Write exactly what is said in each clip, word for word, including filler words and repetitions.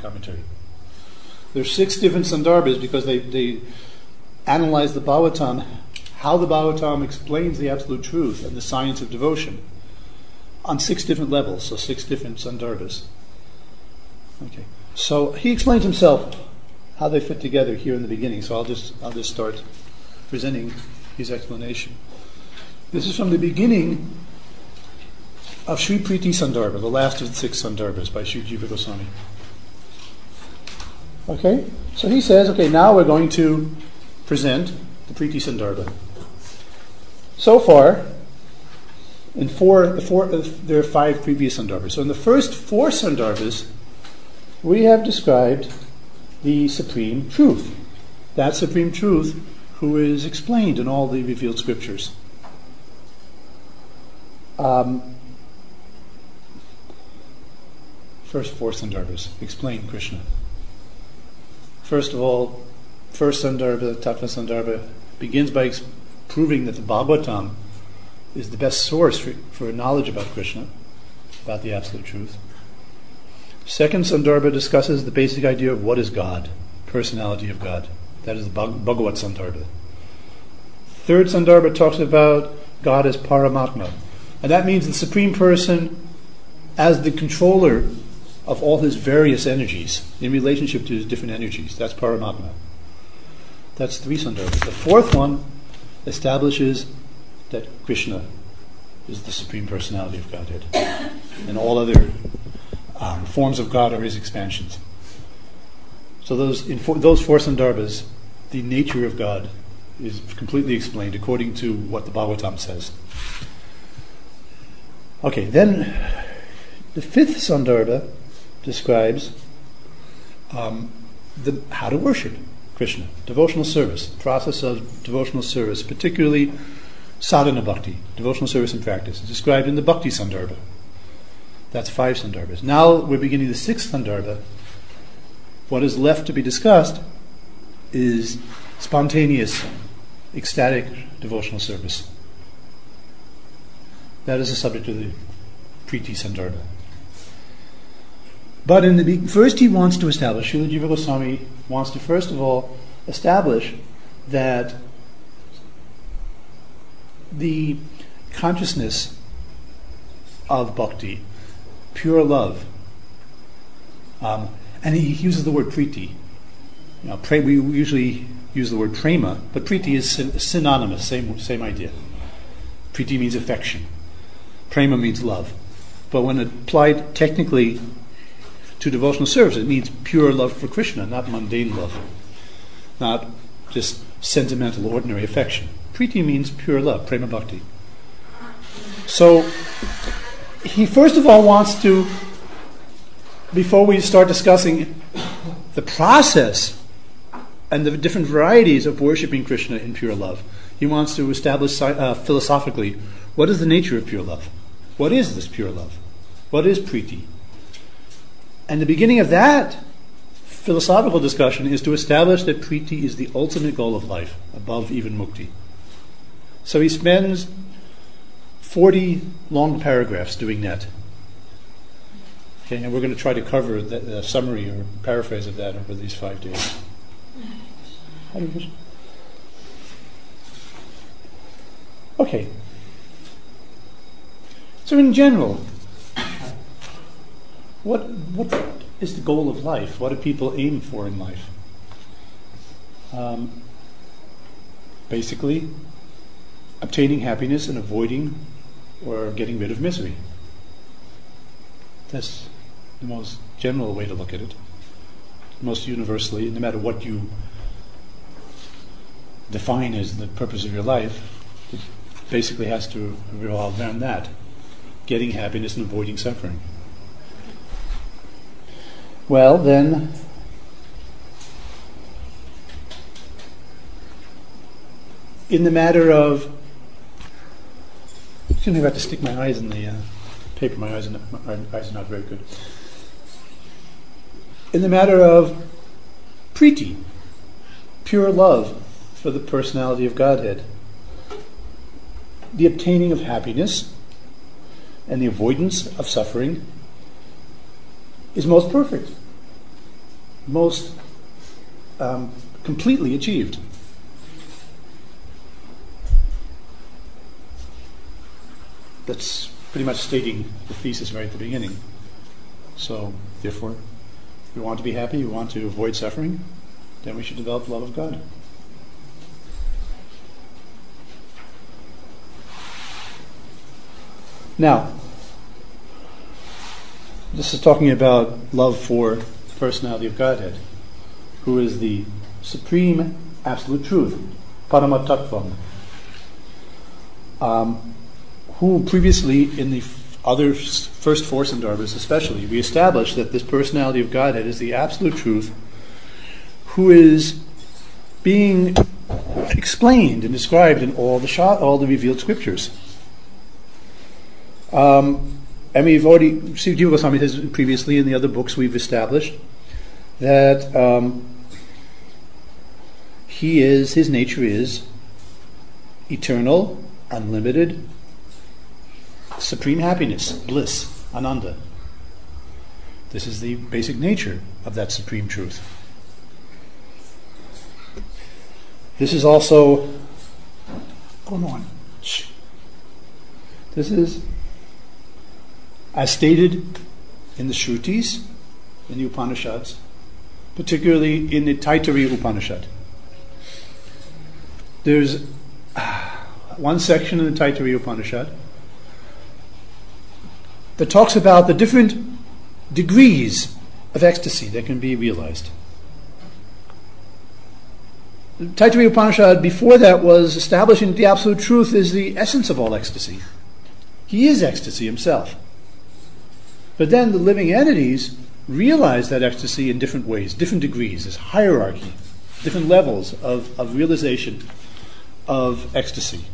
commentary. There's six different Sandarbhas because they, they analyze the Bhagavatam, how the Bhagavatam explains the absolute truth and the science of devotion on six different levels, so six different Sandarbhas. Okay. So he explains himself how they fit together here in the beginning. So I'll just I'll just start presenting his explanation. This is from the beginning of Sri Priti Sandarbha, the last of the six Sandarbhas by Sri Jiva Goswami. Okay, so he says, okay, now we're going to present the Priti Sandarbha. So far, in four, the four, there are five previous Sandarbhas. So in the first four Sandarbhas, we have described the supreme truth. That supreme truth who is explained in all the revealed scriptures. Um, first four Sandarbhas explain Krishna. First of all, first Sandarbha, Tattva Sandarbha, begins by ex- proving that the Bhagavatam is the best source for, for knowledge about Krishna, about the absolute truth. Second Sandarbha discusses the basic idea of what is God, personality of God. That is the Bhag- Bhagavat Sandarbha. Third Sandarbha talks about God as Paramatma. And that means the Supreme Person as the controller of all his various energies in relationship to his different energies. That's Paramatma. That's three Sandarbhas. The fourth one establishes that Krishna is the Supreme Personality of Godhead. And all other um, forms of God are his expansions. So those in four, those four Sandarbhas, the nature of God is completely explained according to what the Bhagavatam says. Okay, then the fifth Sandarbha describes um, the, how to worship Krishna, devotional service, process of devotional service, particularly sadhana bhakti, devotional service and practice. It's described in the Bhakti Sandarbha. That's five Sandarbhas. Now we're beginning the sixth Sandarbha. What is left to be discussed is spontaneous, ecstatic devotional service. That is the subject of the Priti Sandarbha. But in the be- first he wants to establish, Srila Jiva Goswami wants to first of all establish that the consciousness of bhakti, pure love, um, and he uses the word priti. You know, pre- we usually use the word prema, but priti is syn- synonymous, same same idea. Priti means affection. Prema means love. But when applied technically to devotional service, it means pure love for Krishna, not mundane love, not just sentimental, ordinary affection. Priti means pure love, prema bhakti. So he first of all wants to, before we start discussing the process and the different varieties of worshipping Krishna in pure love, he wants to establish uh, philosophically, what is the nature of pure love? What is this pure love? What is priti? And the beginning of that philosophical discussion is to establish that priti is the ultimate goal of life, above even mukti. So he spends forty long paragraphs doing that. Okay, and we're going to try to cover the, the summary or paraphrase of that over these five days. Okay. So in general, what what is the goal of life? What do people aim for in life? Um, basically, obtaining happiness and avoiding or getting rid of misery. That's the most general way to look at it. Most universally, no matter what you define as the purpose of your life, it basically has to revolve around that. Getting happiness and avoiding suffering. Well, then, in the matter of, excuse me, I have to stick my eyes in the uh, paper. My eyes are, not, my eyes are not very good. In the matter of priti, pure love for the personality of Godhead, the obtaining of happiness and the avoidance of suffering is most perfect. most um, completely achieved. That's pretty much stating the thesis right at the beginning. So, therefore, we want to be happy, we want to avoid suffering, then we should develop love of God. Now, this is talking about love for the personality of Godhead, who is the supreme absolute truth, Paramatattvam, um, who previously in the f- other s- first four Sandarbhas especially, we established that this personality of Godhead is the absolute truth who is being explained and described in all the shot, all the revealed scriptures. Um, and we've already, Sri Jiva Goswami has previously in the other books we've established that um, he is, his nature is eternal, unlimited, supreme happiness, bliss, ananda. This is the basic nature of that supreme truth. This is also, come on, shh. This is as stated in the Shrutis, in the Upanishads, particularly in the Taittiriya Upanishad. There's one section in the Taittiriya Upanishad that talks about the different degrees of ecstasy that can be realized. The Taittiriya Upanishad before that was establishing that the absolute truth is the essence of all ecstasy. He is ecstasy himself. But then the living entities realize that ecstasy in different ways, different degrees, as hierarchy, different levels of, of realization of ecstasy.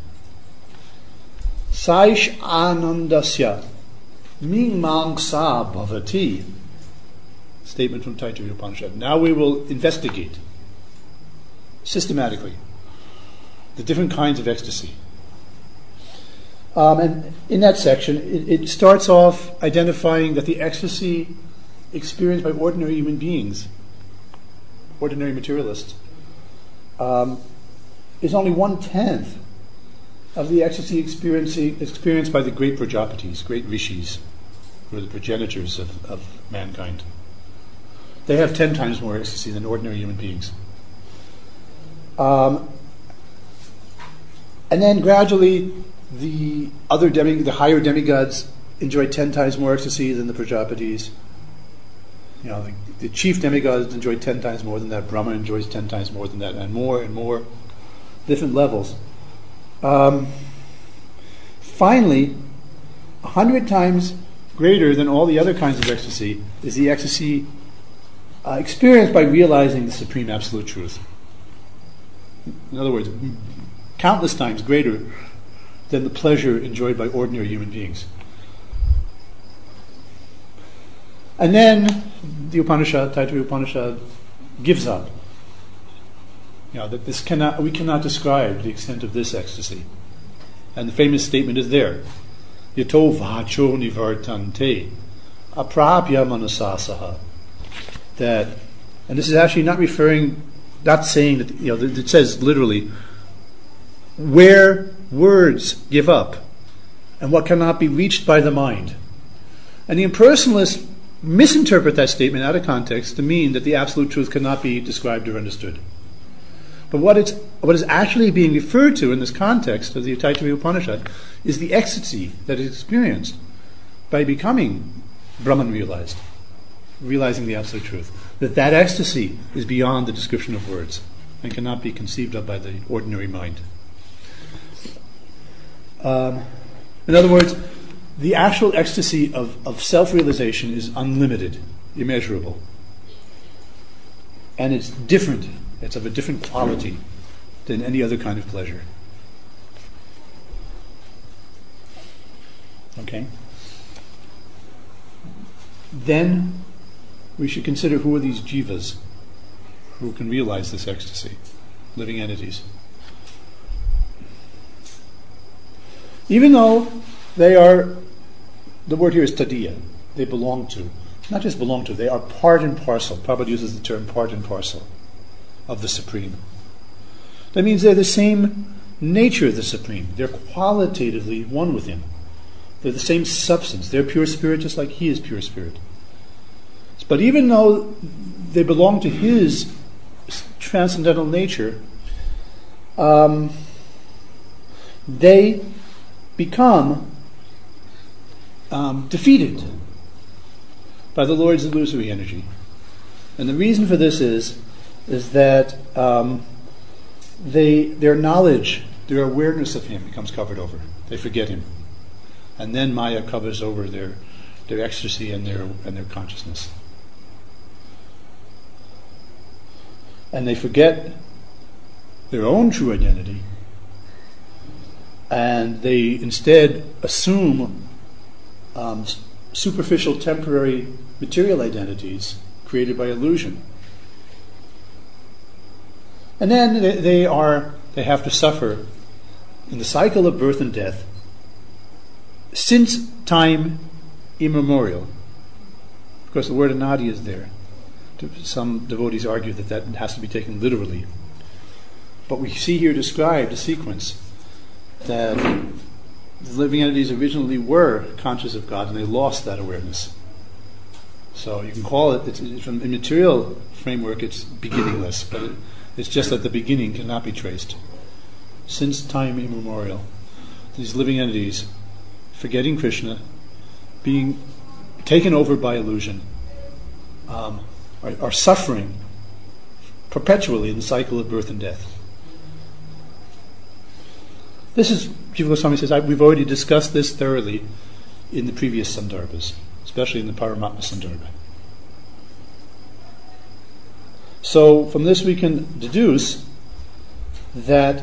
Saish anandasya mimamsa bhavati. Statement from Taittiriya Upanishad. Now we will investigate systematically the different kinds of ecstasy. Um, and in that section, it, it starts off identifying that the ecstasy experienced by ordinary human beings, ordinary materialists, um, is only one-tenth of the ecstasy experienced by the great Prajapatis, great rishis, who are the progenitors of, of mankind. They have ten times more ecstasy than ordinary human beings. Um, and then gradually, the other demi, the higher demigods enjoy ten times more ecstasy than the Prajapatis. You know, the, the chief demigods enjoy ten times more than that. Brahma enjoys ten times more than that, and more and more, different levels. Um, finally, a hundred times greater than all the other kinds of ecstasy is the ecstasy uh, experienced by realizing the supreme absolute truth. In other words, countless times greater than the pleasure enjoyed by ordinary human beings. And then the Upanishad, Taittiriya Upanishad, gives up. You know, that this cannot, we cannot describe the extent of this ecstasy. And the famous statement is there. Yato vacho nivartante aprapya manasasaha. That, and this is actually not referring, not saying that, you know, it says literally, where words give up and what cannot be reached by the mind. And the impersonalists misinterpret that statement out of context to mean that the absolute truth cannot be described or understood. But what it's what is actually being referred to in this context of the Taittiriya Upanishad is the ecstasy that is experienced by becoming Brahman realized, realizing the absolute truth. That that ecstasy is beyond the description of words and cannot be conceived of by the ordinary mind. Um, in other words, the actual ecstasy of, of self-realization is unlimited, immeasurable. And it's different. It's of a different quality than any other kind of pleasure. Okay? Then we should consider who are these jivas who can realize this ecstasy, living entities. Even though they are, the word here is tadiya, they belong to, not just belong to, they are part and parcel. Prabhupada uses the term part and parcel of the Supreme. That means they're the same nature of the Supreme. They're qualitatively one with Him. They're the same substance. They're pure spirit just like He is pure spirit. But even though they belong to His transcendental nature, um, they become um, defeated by the Lord's illusory energy. And the reason for this is, is that um, they, their knowledge, their awareness of Him becomes covered over. They forget Him. And then Maya covers over their, their ecstasy and their, and their consciousness. And they forget their own true identity, and they instead assume um, superficial, temporary, material identities created by illusion. And then they, they are they have to suffer in the cycle of birth and death since time immemorial. Of course, the word anadi is there. Some devotees argue that that has to be taken literally. But we see here described a sequence that the living entities originally were conscious of God and they lost that awareness. So you can call it, it's, from a material framework, it's beginningless, but it, it's just that the beginning cannot be traced. Since time immemorial, these living entities, forgetting Krishna, being taken over by illusion, um, Are, are suffering perpetually in the cycle of birth and death. This is, Jiva Goswami says, I, we've already discussed this thoroughly in the previous Sandarbhas, especially in the Paramatma Sandarbha. So from this we can deduce that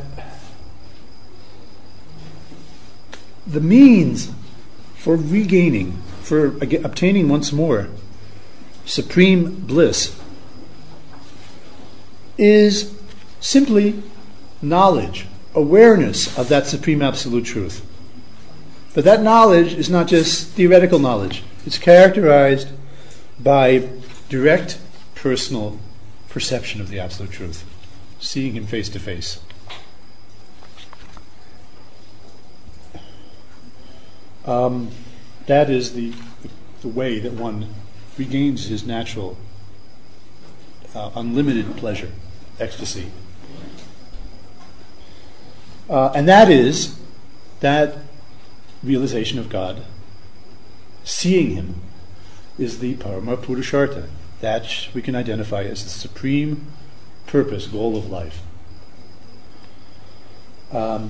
the means for regaining, for obtaining once more supreme bliss is simply knowledge, awareness of that supreme absolute truth. But that knowledge is not just theoretical knowledge. It's characterized by direct personal perception of the absolute truth, seeing Him face to face. Um, that is the, the way that one regains his natural, uh, unlimited pleasure, ecstasy. Uh, and that is that realization of God, seeing Him, is the Parama Purushartha. That we can identify as the supreme purpose, goal of life. Um,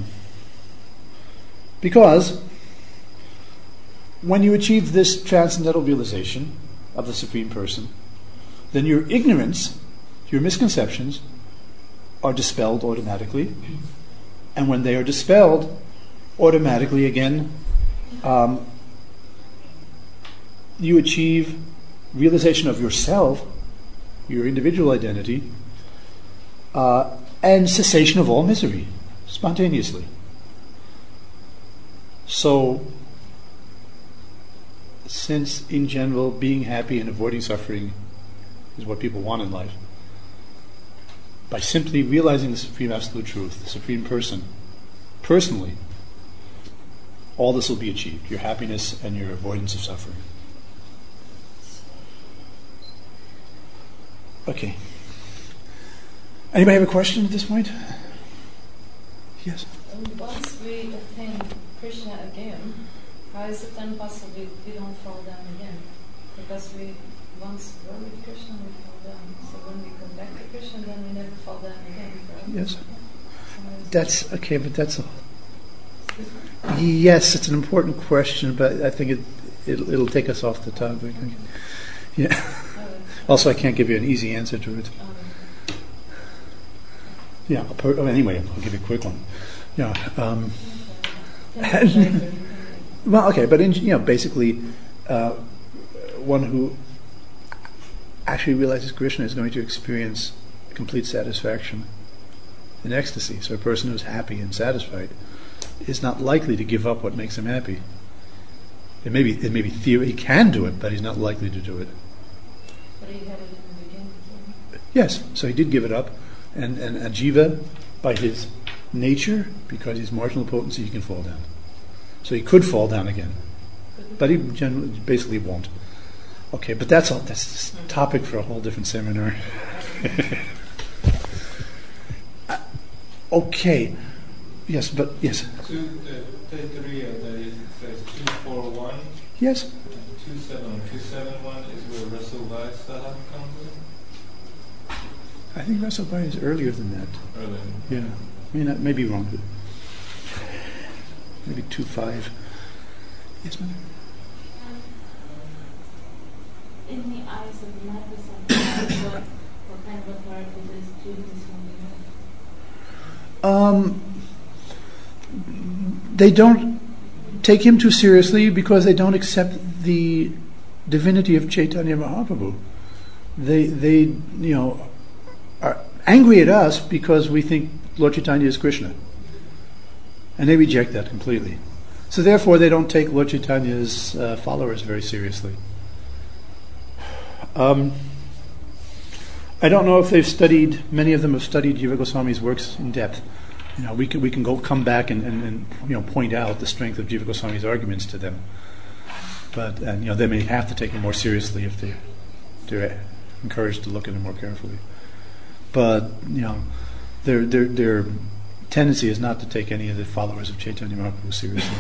because when you achieve this transcendental realization of the Supreme Person, then your ignorance, your misconceptions, are dispelled automatically. And when they are dispelled, automatically again, um, you achieve realization of yourself, your individual identity, uh, and cessation of all misery, spontaneously. So, since in general being happy and avoiding suffering is what people want in life, by simply realizing the Supreme Absolute Truth, the Supreme Person, personally, all this will be achieved, your happiness and your avoidance of suffering. Okay. Anybody have a question at this point? Yes? And once we obtain Krishna again, how is it then possible we don't fall down again? Because we once were with Krishna, we fall down. So when we come back to Krishna, then we never fall down again. Right? Yes. That's okay, but that's a yes. It's an important question, but I think it it'll, it'll take us off the topic. Yeah. Also, I can't give you an easy answer to it. Yeah. Per, oh, anyway, I'll give you a quick one. Yeah. Um, well, okay, but in, you know, basically, uh, one who actually realizes Krishna is going to experience complete satisfaction and ecstasy. So a person who's happy and satisfied is not likely to give up what makes him happy. It may be, it may be theory, he can do it, but he's not likely to do it. But he had it in the beginning. Yes, so he did give it up. And, and a jiva, by his nature, because he's marginal potency, he can fall down. So he could fall down again. But he generally, basically won't. Okay, but that's all. That's a topic for a whole different seminar. Okay. Yes, but yes. Two, uh, Taittiriya, that is, says two four one. Yes. And two seven two seven one is where Rasavai Sahab comes in. I think Rasavai is earlier than that. Earlier. Yeah. I mean, I may be wrong, but maybe two five. Yes, ma'am. In the eyes of the Madhva, what, what kind of authority does Judaism have? Um, they don't take him too seriously because they don't accept the divinity of Chaitanya Mahaprabhu. They, they, you know, are angry at us because we think Lord Chaitanya is Krishna, and they reject that completely. So therefore, they don't take Lord Chaitanya's uh, followers very seriously. Um, I don't know if they've studied. Many of them have studied Jiva Goswami's works in depth. You know, we can we can go come back and, and, and you know point out the strength of Jiva Goswami's arguments to them. But and you know they may have to take it more seriously if they they're encouraged to look at it more carefully. But you know, their their their tendency is not to take any of the followers of Chaitanya Mahaprabhu seriously.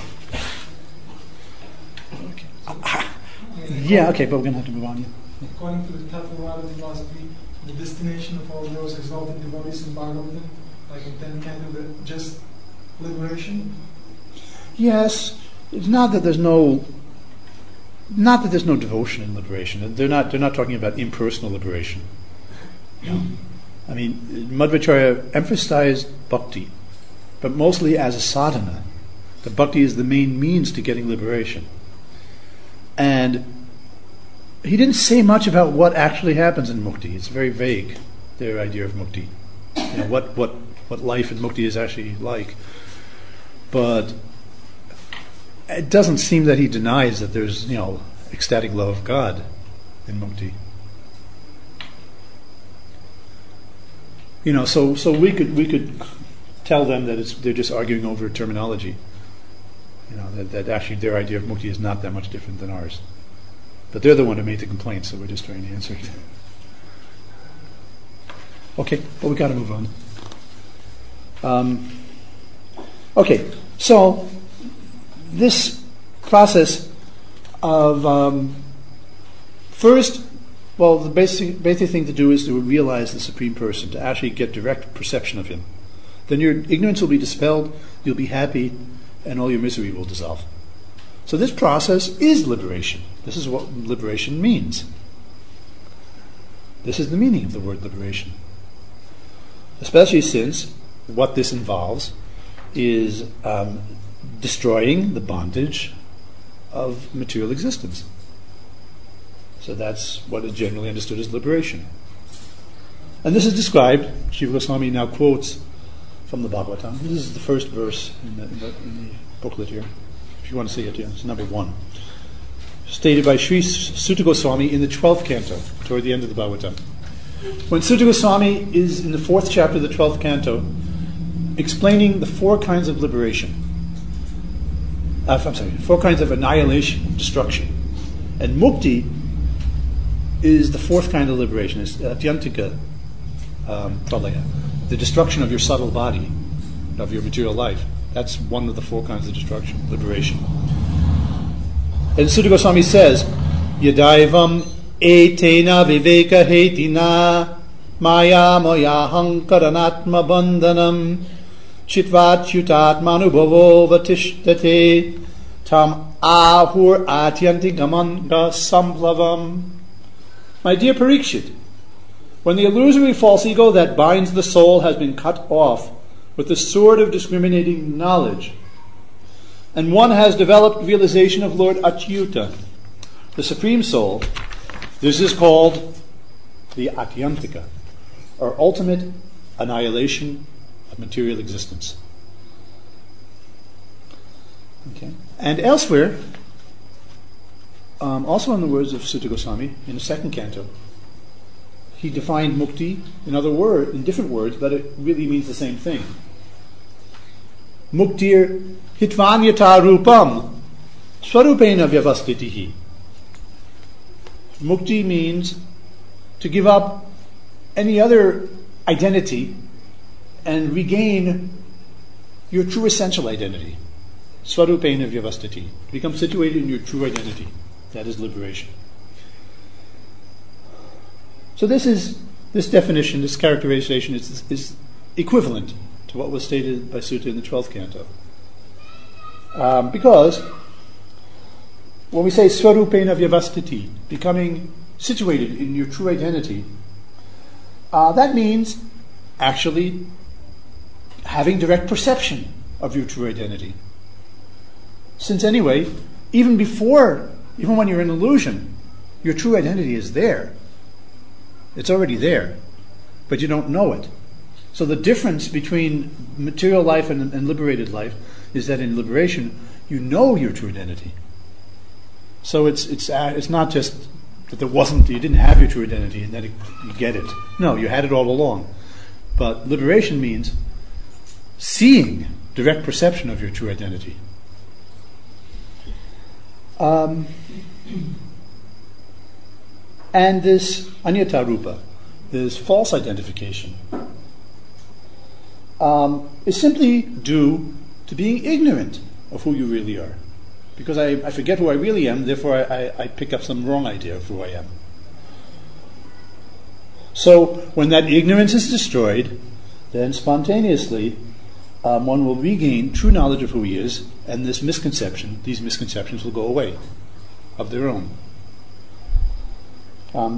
Okay. Yeah. Okay, but we're going to have to move on. Yeah. According to the Tattva philosophy, the destination of all those exalted devotees in Bhagavatam, like in ten canto, just liberation? Yes, it's not that there's no, not that there's no devotion in liberation. They're not. They're not talking about impersonal liberation. No. I mean, Madhvacharya emphasized bhakti, but mostly as a sadhana. The bhakti is the main means to getting liberation, and he didn't say much about what actually happens in mukti. It's very vague, their idea of mukti. You know, what, what, what life in mukti is actually like. But it doesn't seem that he denies that there's, you know, ecstatic love of God in mukti. You know, so so we could we could tell them that it's they're just arguing over terminology. You know, that, that actually their idea of mukti is not that much different than ours. But they're the one who made the complaint, so we're just trying to answer it. Okay, well, we've got to move on. Um, okay, so this process of um, first, well, the basic basic thing to do is to realize the Supreme Person, to actually get direct perception of Him. Then your ignorance will be dispelled, you'll be happy, and all your misery will dissolve. So this process is liberation. This is what liberation means. This is the meaning of the word liberation. Especially since what this involves is um, destroying the bondage of material existence. So that's what is generally understood as liberation. And this is described, Jiva Goswami now quotes from the Bhagavatam. This is the first verse in the, in the, in the booklet here. If you want to see it, yeah, it's number one. Stated by Sri Sutta Goswami in the twelfth canto, toward the end of the Bhagavatam. When Sutta Goswami is in the fourth chapter of the twelfth canto, explaining the four kinds of liberation, uh, I'm sorry, four kinds of annihilation, destruction. And mukti is the fourth kind of liberation, it's atyantika um, pralaya, the destruction of your subtle body, of your material life. That's one of the four kinds of destruction, liberation. And Sutta Goswami says, Yadaivam etena viveka hetina maya maya hankaranatma bandhanam chitvat yutat manubhavo vatishtate tam ahur atyanti gamanga samplavam. My dear Parikshit, when the illusory false ego that binds the soul has been cut off with the sword of discriminating knowledge, and one has developed realization of Lord Achyuta, the Supreme Soul, this is called the Atyantika, or ultimate annihilation of material existence. Okay. And elsewhere, um, also in the words of Sutta Goswami in the second canto, he defined mukti in other word, in different words, but it really means the same thing. Muktir hitvanyata rupam swarupena vyavastitihi. Mukti means to give up any other identity and regain your true essential identity. Swarupena vyavastiti. Become situated in your true identity. That is liberation. So this is this definition, this characterization is, is equivalent to what was stated by Sutta in the twelfth canto. Um, because when we say swarupena vyavastiti, becoming situated in your true identity, uh, that means actually having direct perception of your true identity. Since anyway, even before, even when you're in illusion, your true identity is there. It's already there, but you don't know it. So the difference between material life and, and liberated life is that in liberation, you know your true identity. So it's it's uh, it's not just that there wasn't, you didn't have your true identity and then it, you get it. No, you had it all along. But liberation means seeing direct perception of your true identity. Um, and this anyata rupa, this false identification, um, is simply due to being ignorant of who you really are. Because I, I forget who I really am, therefore I, I, I pick up some wrong idea of who I am. So when that ignorance is destroyed, then spontaneously um, one will regain true knowledge of who he is, and this misconception, these misconceptions will go away of their own. Um,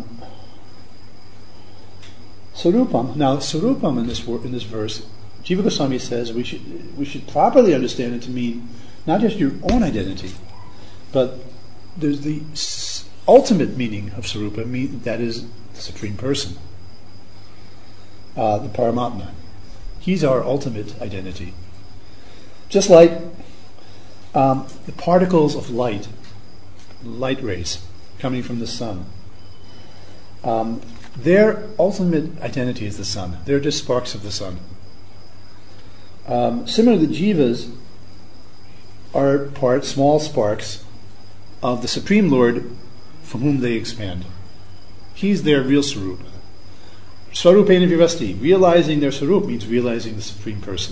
Sarupam. Now, Sarupam in this wor- in this verse, Jiva Goswami says we should we should properly understand it to mean not just your own identity, but there's the s- ultimate meaning of Sarupa, mean, that is the Supreme Person, uh, the Paramatma. He's our ultimate identity. Just like um, the particles of light, light rays coming from the sun, um, their ultimate identity is the sun. They're just sparks of the sun. Um, similar to the jivas are part, small sparks of the Supreme Lord from whom they expand. He's their real Sarup. Swarupena Vyavasti. Realizing their Sarup means realizing the Supreme Person.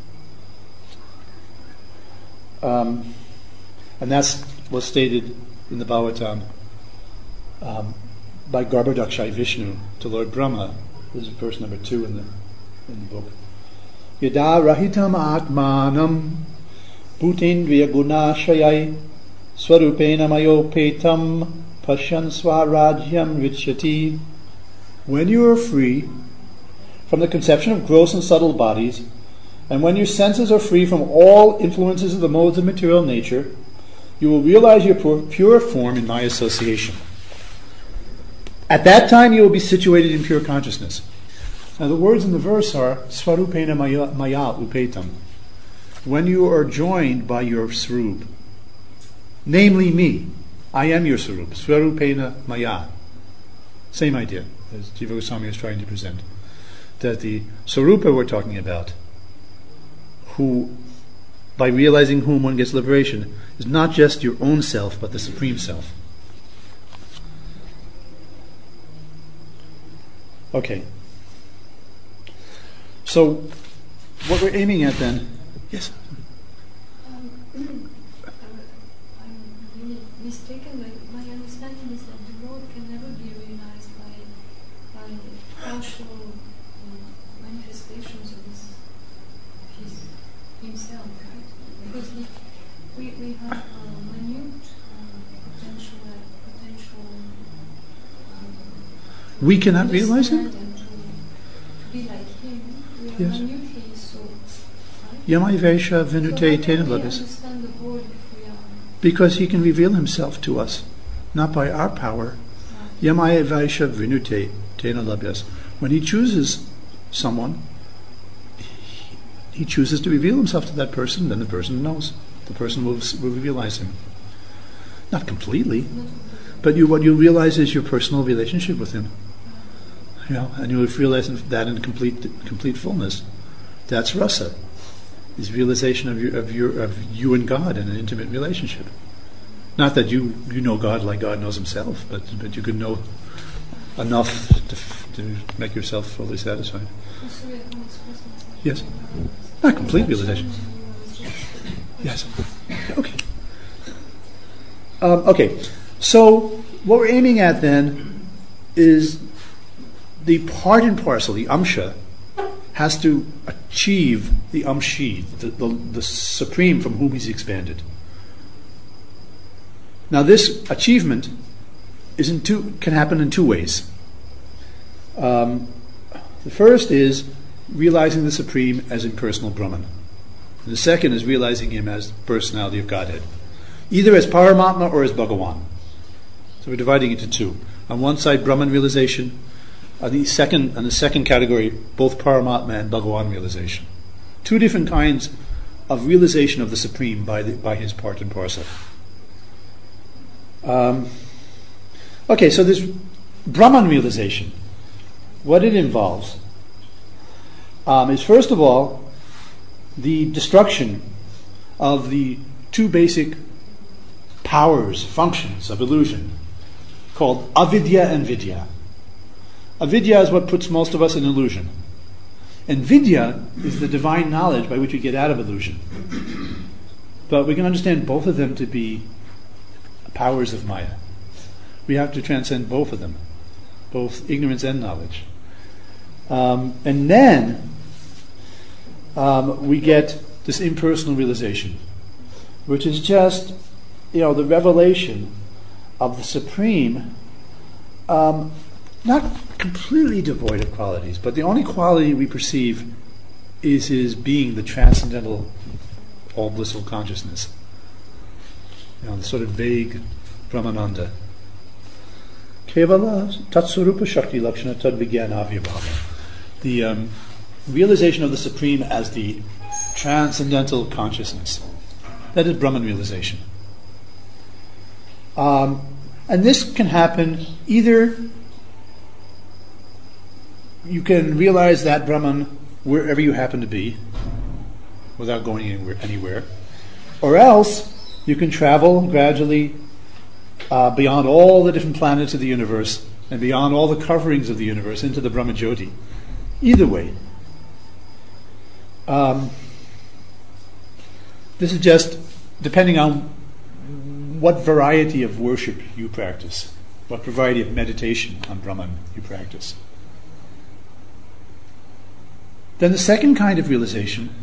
Um, and that's what's stated in the Bhagavatam um, by Garbhodakshai Vishnu to Lord Brahma. This is verse number two in the in the book. Yada rahitam atmanam bhutendriya gunashayai swarupena mayopetam pasyan swarajyam richyati. When you are free from the conception of gross and subtle bodies, and when your senses are free from all influences of the modes of material nature, you will realize your pure form in my association. At that time you will be situated in pure consciousness. Now the words in the verse are Swarupena maya, maya upetam. When you are joined by your Swarup, namely me, I am your Swarup. Swarupena maya. Same idea as Jiva Goswami is trying to present. That the Swarupa we're talking about, who, by realizing whom one gets liberation, is not just your own self, but the Supreme Self. Okay. So, what we're aiming at then... Yes? Um, I'm really mistaken, but my understanding is that the Lord can never be realized by, by partial uh, manifestations of his, his himself, right? Because he, we, we have uh, minute uh, potential, uh, potential um, We cannot realize him? and to, to be like him. We are Yes. minutely so, right? Yamai Vaisha So Vinute how can we Tenavadis. understand the Lord if we are Because he can reveal himself to us, not by our power. Yamai Vaisha Vinute Tenavadis. When he chooses someone, he, he chooses to reveal himself to that person, then the person knows. The person will, will realize him. Not completely. not but you what you realize is your personal relationship with Him. You know, and you realize that in complete complete fullness. That's rasa. Is realization of your of your of you and God in an intimate relationship. Not that you, you know God like God knows Himself, but but you can know enough to, to make yourself fully satisfied. Yes, not complete realization. Yes. Okay. Um, okay. So what we're aiming at then is the part and parcel, the amsha, has to achieve the amshi, the, the, the supreme from whom he's expanded. Now this achievement is in two, can happen in two ways. Um, the first is realizing the supreme as impersonal Brahman. And the second is realizing him as personality of Godhead, either as Paramatma or as Bhagawan. So we're dividing it into two. On one side, Brahman realization. On the second, on the second category, both Paramatma and Bhagawan realization. Two different kinds of realization of the supreme by the, by his part and parcel. Um, okay, so this Brahman realization, what it involves um, is first of all the destruction of the two basic powers, functions of illusion, called avidya and vidya. Avidya is what puts most of us in illusion. And vidya is the divine knowledge by which we get out of illusion. But we can understand both of them to be powers of Maya. We have to transcend both of them, both ignorance and knowledge. Um, and then um, we get this impersonal realization, which is just, you know, the revelation of the supreme, um, not completely devoid of qualities, but the only quality we perceive is his being the transcendental, all blissful consciousness. You know, the sort of vague Brahmananda. Kevala Tatsurupa Shakti Lakshana Tad Vijnana Avyabhava. The um, realization of the supreme as the transcendental consciousness. That is Brahman realization. Um, and this can happen either you can realize that Brahman wherever you happen to be without going anywhere, anywhere. Or else you can travel gradually uh, beyond all the different planets of the universe and beyond all the coverings of the universe into the Brahmajyoti. Either way. Um, this is just depending on what variety of worship you practice, what variety of meditation on Brahman you practice. Then the second kind of realization,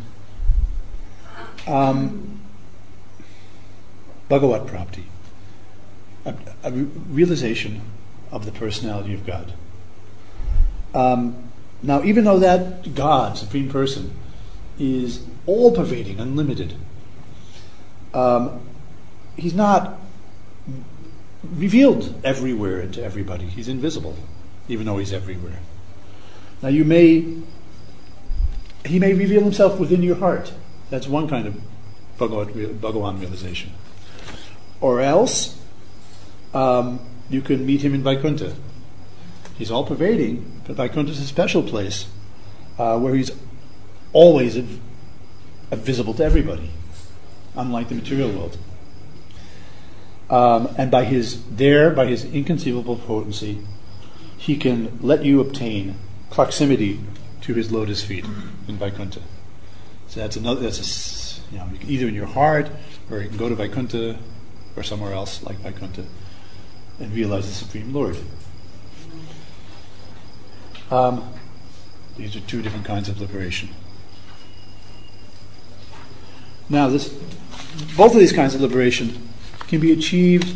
um, Bhagavat Prapti, a, a re- realization of the personality of God. Um, now, even though that God, Supreme Person, is all-pervading, unlimited, um, he's not revealed everywhere to everybody. He's invisible, even though he's everywhere. Now, you may... He may reveal himself within your heart. That's one kind of Bhagavat, Bhagawan realization. Or else, um, you can meet him in Vaikuntha. He's all-pervading, but Vaikuntha is a special place uh, where he's always av- visible to everybody, unlike the material world. Um, and by his there, by his inconceivable potency, he can let you obtain proximity to his lotus feet in Vaikuntha. So that's another. That's a, you know, either in your heart, or you can go to Vaikuntha, or somewhere else like Vaikuntha, and realize the Supreme Lord. Um, these are two different kinds of liberation. Now, this, both of these kinds of liberation can be achieved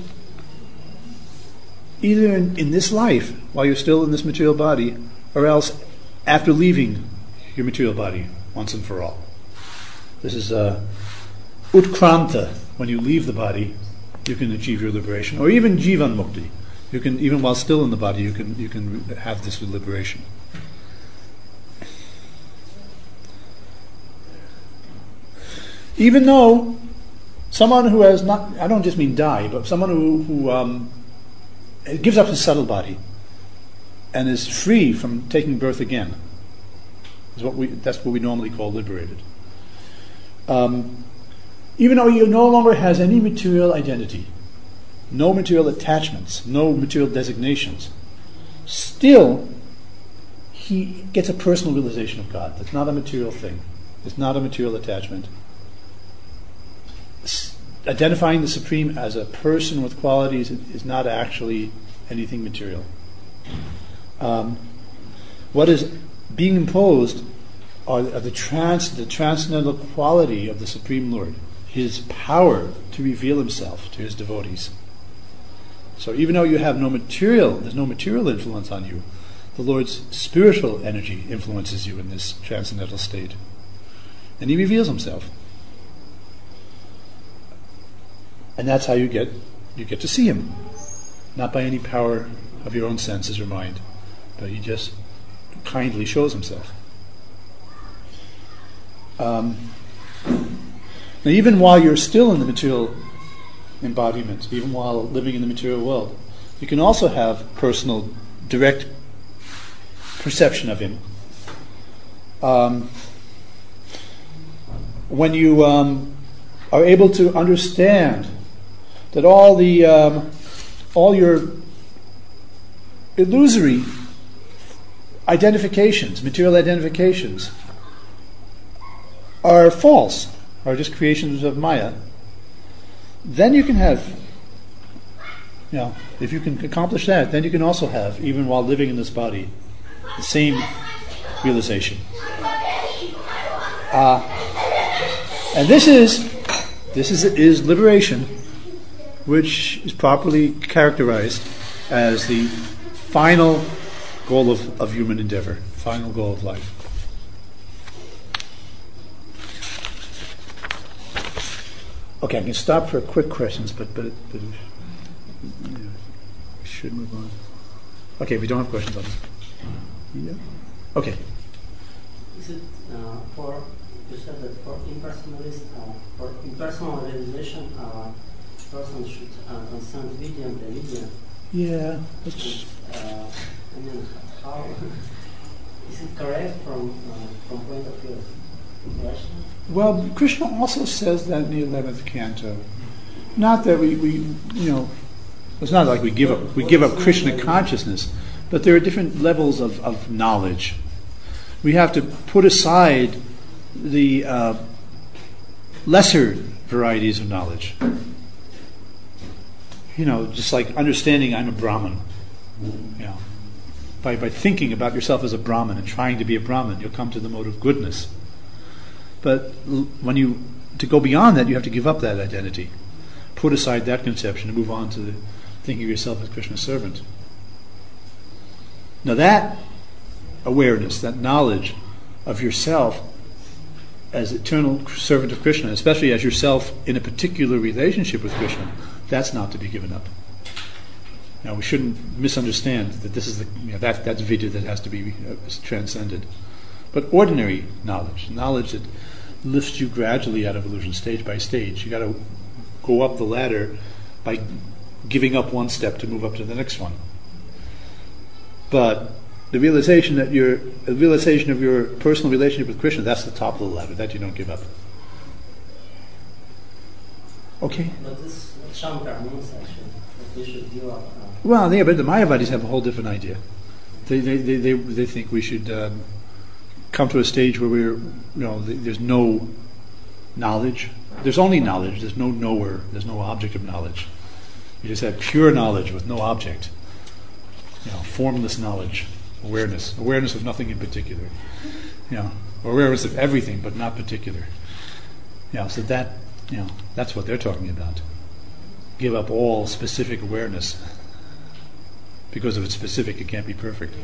either in, in this life, while you're still in this material body, or else after leaving your material body once and for all. This is uh, utkranta. When you leave the body, you can achieve your liberation, or even jivan mukti. You can, even while still in the body, you can you can have this liberation. Even though someone who has not, I don't just mean die, but someone who, who um, it gives up his subtle body and is free from taking birth again. Is what we, that's what we normally call liberated. Um, even though he no longer has any material identity, no material attachments, no material designations, still he gets a personal realization of God. That's not a material thing. It's not a material attachment. S- identifying the Supreme as a person with qualities is not actually anything material. Um, what is being imposed are, are the trans the transcendental quality of the Supreme Lord, his power to reveal himself to his devotees. So even though you have no material, there's no material influence on you, the Lord's spiritual energy influences you in this transcendental state. And he reveals himself. And that's how you get you get to see him. Not by any power of your own senses or mind, but he just kindly shows himself. Um, now even while you're still in the material embodiment, even while living in the material world, you can also have personal, direct perception of him. Um, when you um, are able to understand that all the um, all your illusory identifications, material identifications, are false, are just creations of Maya, then you can have, you know, if you can accomplish that, then you can also have, even while living in this body, the same realization. Uh, and this is this is is liberation, which is properly characterized as the final goal of, of human endeavor, final goal of life. Okay, I can stop for quick questions, but but, but yeah, we should move on. Okay, if we don't have questions on this. Yeah. Okay. Is it uh, for, you said that for impersonalist, uh, for impersonal realization, uh, person should uh, consent vidya and avidya. Yeah. That's, uh, I mean, how is it correct from uh, from point of view of Krishna? well, Krishna also says that in the eleventh canto. Not that we, we you know, it's not like we give up we give up Krishna consciousness, but there are different levels of, of knowledge. We have to put aside the uh, lesser varieties of knowledge. You know, just like understanding I'm a Brahmin. You know, by by thinking about yourself as a Brahmin and trying to be a Brahmin, you'll come to the mode of goodness. But when you to go beyond that, you have to give up that identity, put aside that conception, and move on to the, thinking of yourself as Krishna's servant. Now that awareness, that knowledge of yourself as eternal servant of Krishna, especially as yourself in a particular relationship with Krishna, that's not to be given up. Now we shouldn't misunderstand that this is the you know, that that's vidya that has to be uh, transcended. But ordinary knowledge, knowledge that lifts you gradually out of illusion, stage by stage. You got to go up the ladder by giving up one step to move up to the next one. But the realization that your the realization of your personal relationship with Krishna, that's the top of the ladder. That you don't give up. Okay. But this Shankar means actually that we should give up. Uh, Well, yeah, but the Mayavadis have a whole different idea. They they they they, they think we should um, come to a stage where we're you know there's no knowledge. There's only knowledge. There's no knower. There's no object of knowledge. You just have pure knowledge with no object. You know, formless knowledge, awareness, awareness of nothing in particular. You know, awareness of everything but not particular. You know, so that you know that's what they're talking about. Give up all specific awareness. Because if it's specific, it can't be perfect.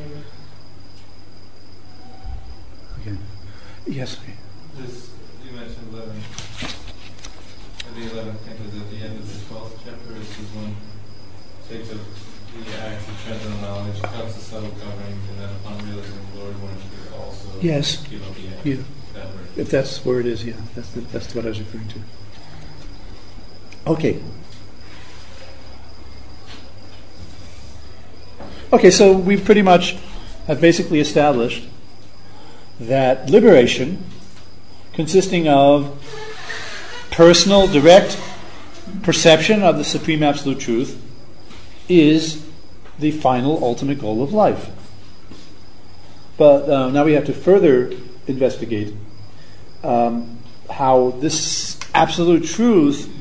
Okay. Yes. This, you mentioned eleven. At the eleventh canto, at the end of the twelfth chapter, this is when takes up the act of transcendental knowledge, cuts the subtle coverings, and then upon realizing the Lord, one should also Yes. give up the act. Yeah. That verse. If that's where it is, yeah, that's the, that's what I was referring to. Okay. Okay, so we pretty much have basically established that liberation, consisting of personal, direct perception of the supreme absolute truth, is the final, ultimate goal of life. But uh, now we have to further investigate um, how this absolute truth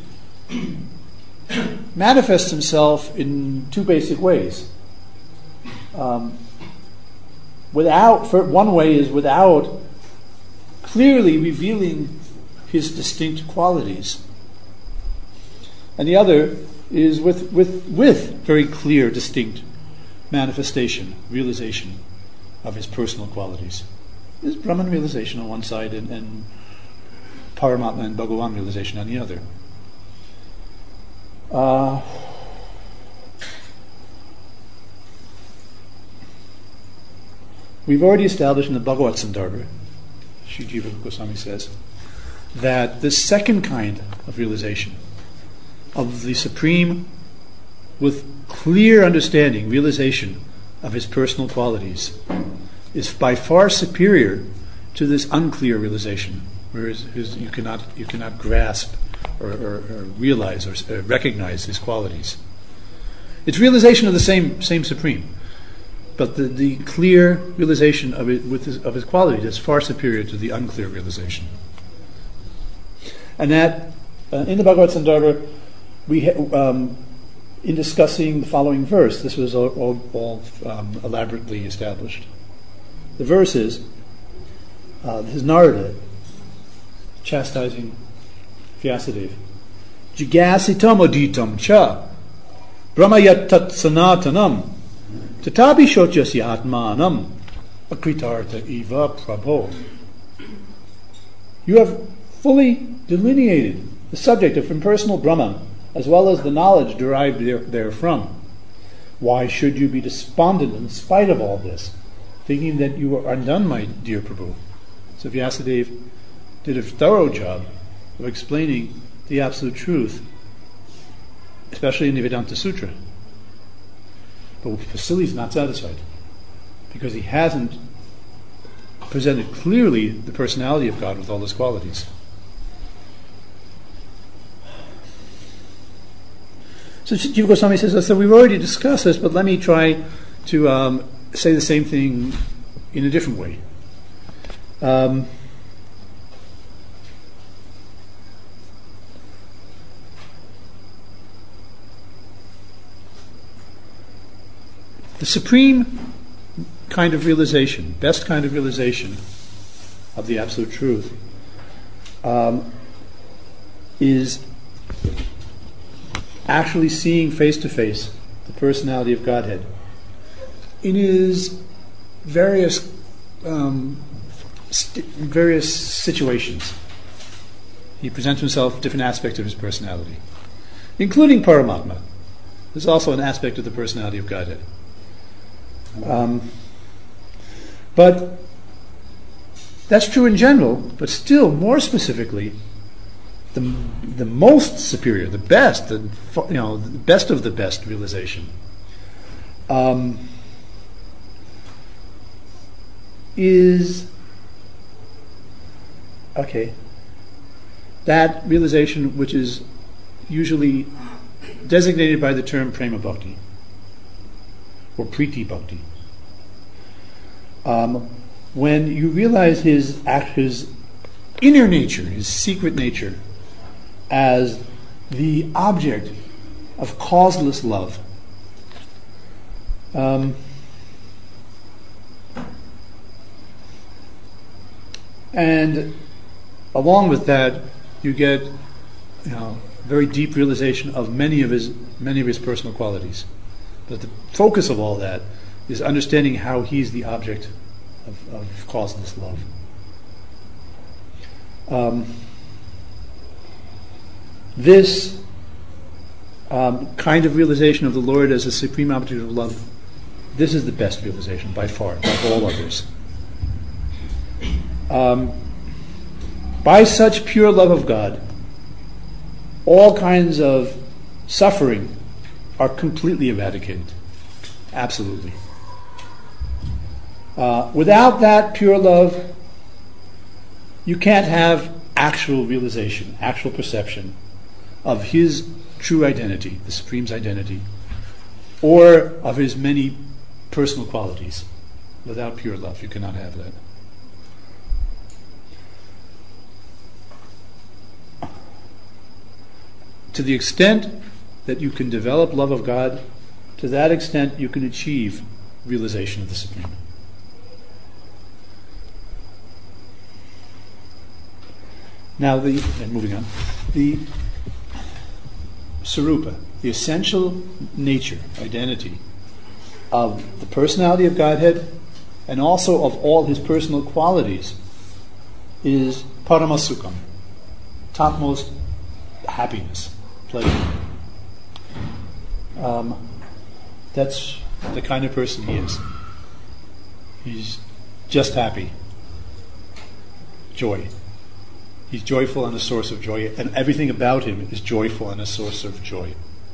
manifests himself in two basic ways. Um, without, for one way is without clearly revealing his distinct qualities, and the other is with with with very clear, distinct manifestation, realization of his personal qualities. There's Brahman realization on one side and, and Paramatma and Bhagavan realization on the other. Uh, we've already established in the Bhagavad Sandarbha, Sri Jiva Goswami says, that the second kind of realization of the supreme, with clear understanding, realization of his personal qualities, is by far superior to this unclear realization, whereas you cannot you cannot grasp or, or, or realize or, or recognize his qualities. It's realization of the same same supreme, but the, the clear realization of it with his, of his qualities is far superior to the unclear realization. And that uh, in the Bhagavad Sandarbha, we ha- um, in discussing the following verse, this was all, all, all um, elaborately established. The verse is, uh, this is Narada chastising Vyasadeva. Jigasitam oditam cha brahmayat tat sanatanam tatapi shotyasya atmanam akritartha eva prabho. You have fully delineated the subject of impersonal Brahman, as well as the knowledge derived there, therefrom. Why should you be despondent in spite of all this, thinking that you are undone, my dear Prabhu? So Vyasadeva did a thorough job of explaining the absolute truth, especially in the Vedanta Sutra. But Vasily is not satisfied, because he hasn't presented clearly the personality of God with all his qualities. So Jiva Goswami says, so we've already discussed this, but let me try to um, say the same thing in a different way. Um, the supreme kind of realization, best kind of realization of the absolute truth um, is actually seeing face to face the personality of Godhead in his various um, st- various situations. He presents himself different aspects of his personality, including Paramatma. There's also an aspect of the personality of Godhead. Um, but that's true in general, but still more specifically, the the most superior, the best, the you know, the best of the best realization um, is okay. That realization, which is usually designated by the term prema bhakti or priti bhakti. Um, when you realize his his inner nature, his secret nature, as the object of causeless love. Um, and along with that, you get, you know, very deep realization of many of his many of his personal qualities. But the focus of all that is understanding how he's the object of, of causeless love. Um, this um, kind of realization of the Lord as a supreme object of love, this is the best realization by far, above all others. Um, by such pure love of God, all kinds of suffering are completely eradicated. Absolutely. Uh, without that pure love, you can't have actual realization, actual perception of his true identity, the Supreme's identity, or of his many personal qualities. Without pure love, you cannot have that. To the extent that you can develop love of God, to that extent you can achieve realization of the Supreme. Now, the and moving on, the Sarupa, the essential nature, identity of the personality of Godhead, and also of all his personal qualities, is Paramasukam, topmost happiness, pleasure. Um, that's the kind of person he is. He's just happy. Joy. He's joyful and a source of joy, and everything about him is joyful and a source of joy.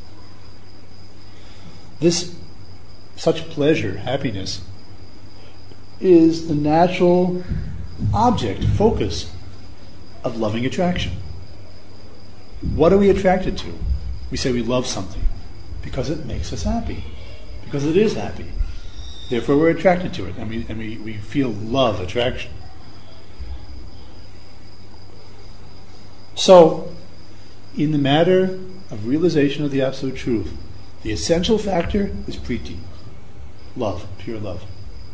This, such pleasure, happiness, is the natural object, focus of loving attraction. What are we attracted to? We say we love something because it makes us happy, because it is happy. Therefore we're attracted to it, and we, and we, we feel love, attraction. So, in the matter of realization of the Absolute Truth, the essential factor is priti, love, pure love.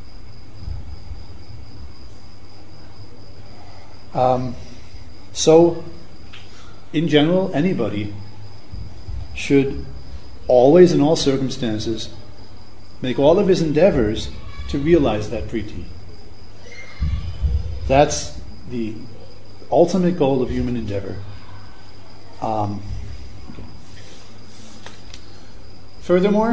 Um, so, in general, anybody should always, in all circumstances, make all of his endeavors to realize that priti. That's the ultimate goal of human endeavor. Um, okay. Furthermore,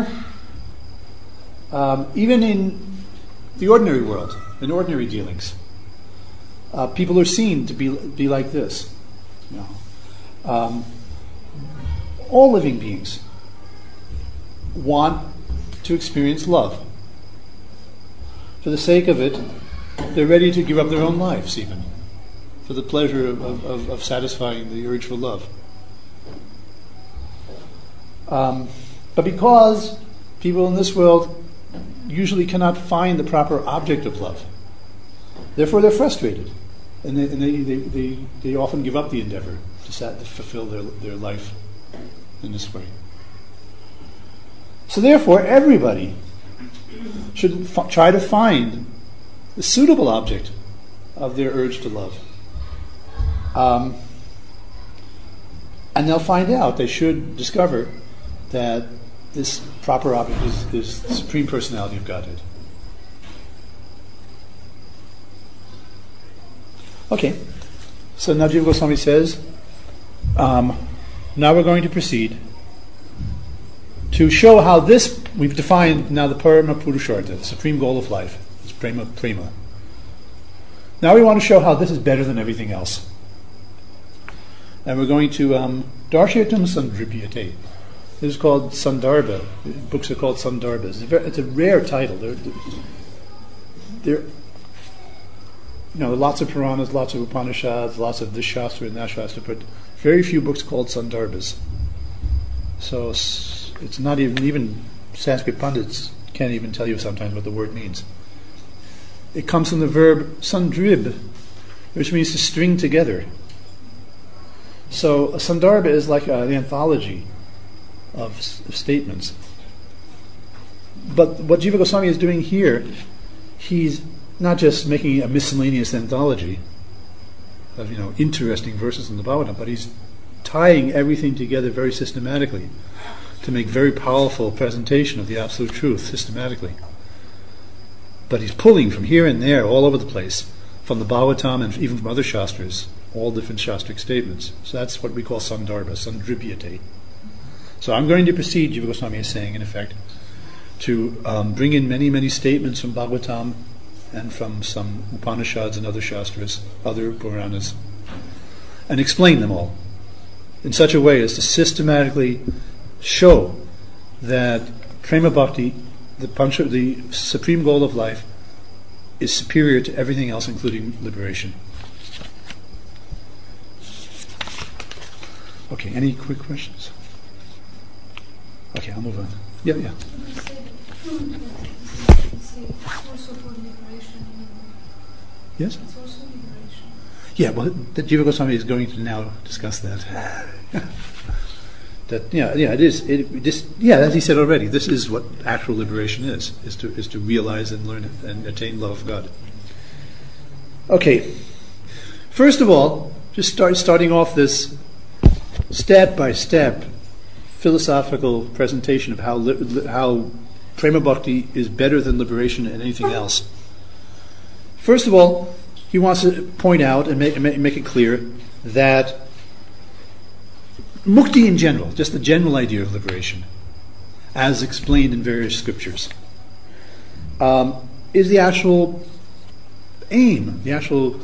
um, even in the ordinary world, in ordinary dealings, uh, people are seen to be be like this. You know, um, all living beings want to experience love. For the sake of it, they're ready to give up their own lives, even, for the pleasure of, of, of satisfying the urge for love. Um, but because people in this world usually cannot find the proper object of love, therefore they're frustrated, and they, and they, they, they, they often give up the endeavor to, sat, to fulfill their, their life in this way. So therefore everybody should f- try to find the suitable object of their urge to love. Um, and they'll find out, they should discover that this proper object is, is the Supreme Personality of Godhead. Okay, so now Jiva Goswami says, um, now we're going to proceed to show how this, we've defined now the Parama Purushartha, the supreme goal of life, is Prema Prema. Now we want to show how this is better than everything else. And we're going to um, Darshayatam Sandribhyate. This is called Sandarbha. Books are called Sandarbhas. It's a, very, it's a rare title. There, there, you know, lots of Puranas, lots of Upanishads, lots of this Shastra and that Shastra, but very few books called Sandarbhas. So it's not even, even Sanskrit pundits can't even tell you sometimes what the word means. It comes from the verb sandrib, which means to string together. So a sandarbha is like an anthology of, of statements. But what Jiva Goswami is doing here, he's not just making a miscellaneous anthology of, you know, interesting verses in the Bhagavatam, but he's tying everything together very systematically to make very powerful presentation of the Absolute Truth systematically. But he's pulling from here and there, all over the place, from the Bhagavatam and even from other Shastras, all different Shastric statements. So that's what we call Sandarbha, Sandribhyate. So I'm going to proceed, Jiva Goswami is saying, in effect, to um, bring in many, many statements from Bhagavatam and from some Upanishads and other Shastras, other Puranas, and explain them all in such a way as to systematically show that Prema Bhakti the punch of the supreme goal of life is superior to everything else, including liberation. Okay, any quick questions? Okay, I'll move on. Yeah, yeah. Yes? It's also liberation. Yeah, well, the Jiva Goswami is going to now discuss that. that yeah, yeah, it is. It, this, yeah, as he said already, this is what actual liberation is: is to is to realize and learn it and attain love of God. Okay, first of all, just start starting off this step by step philosophical presentation of how li- how prema bhakti is better than liberation and anything else. First of all, he wants to point out and make, make it clear that mukti in general, just the general idea of liberation, as explained in various scriptures, um, is the actual aim, the actual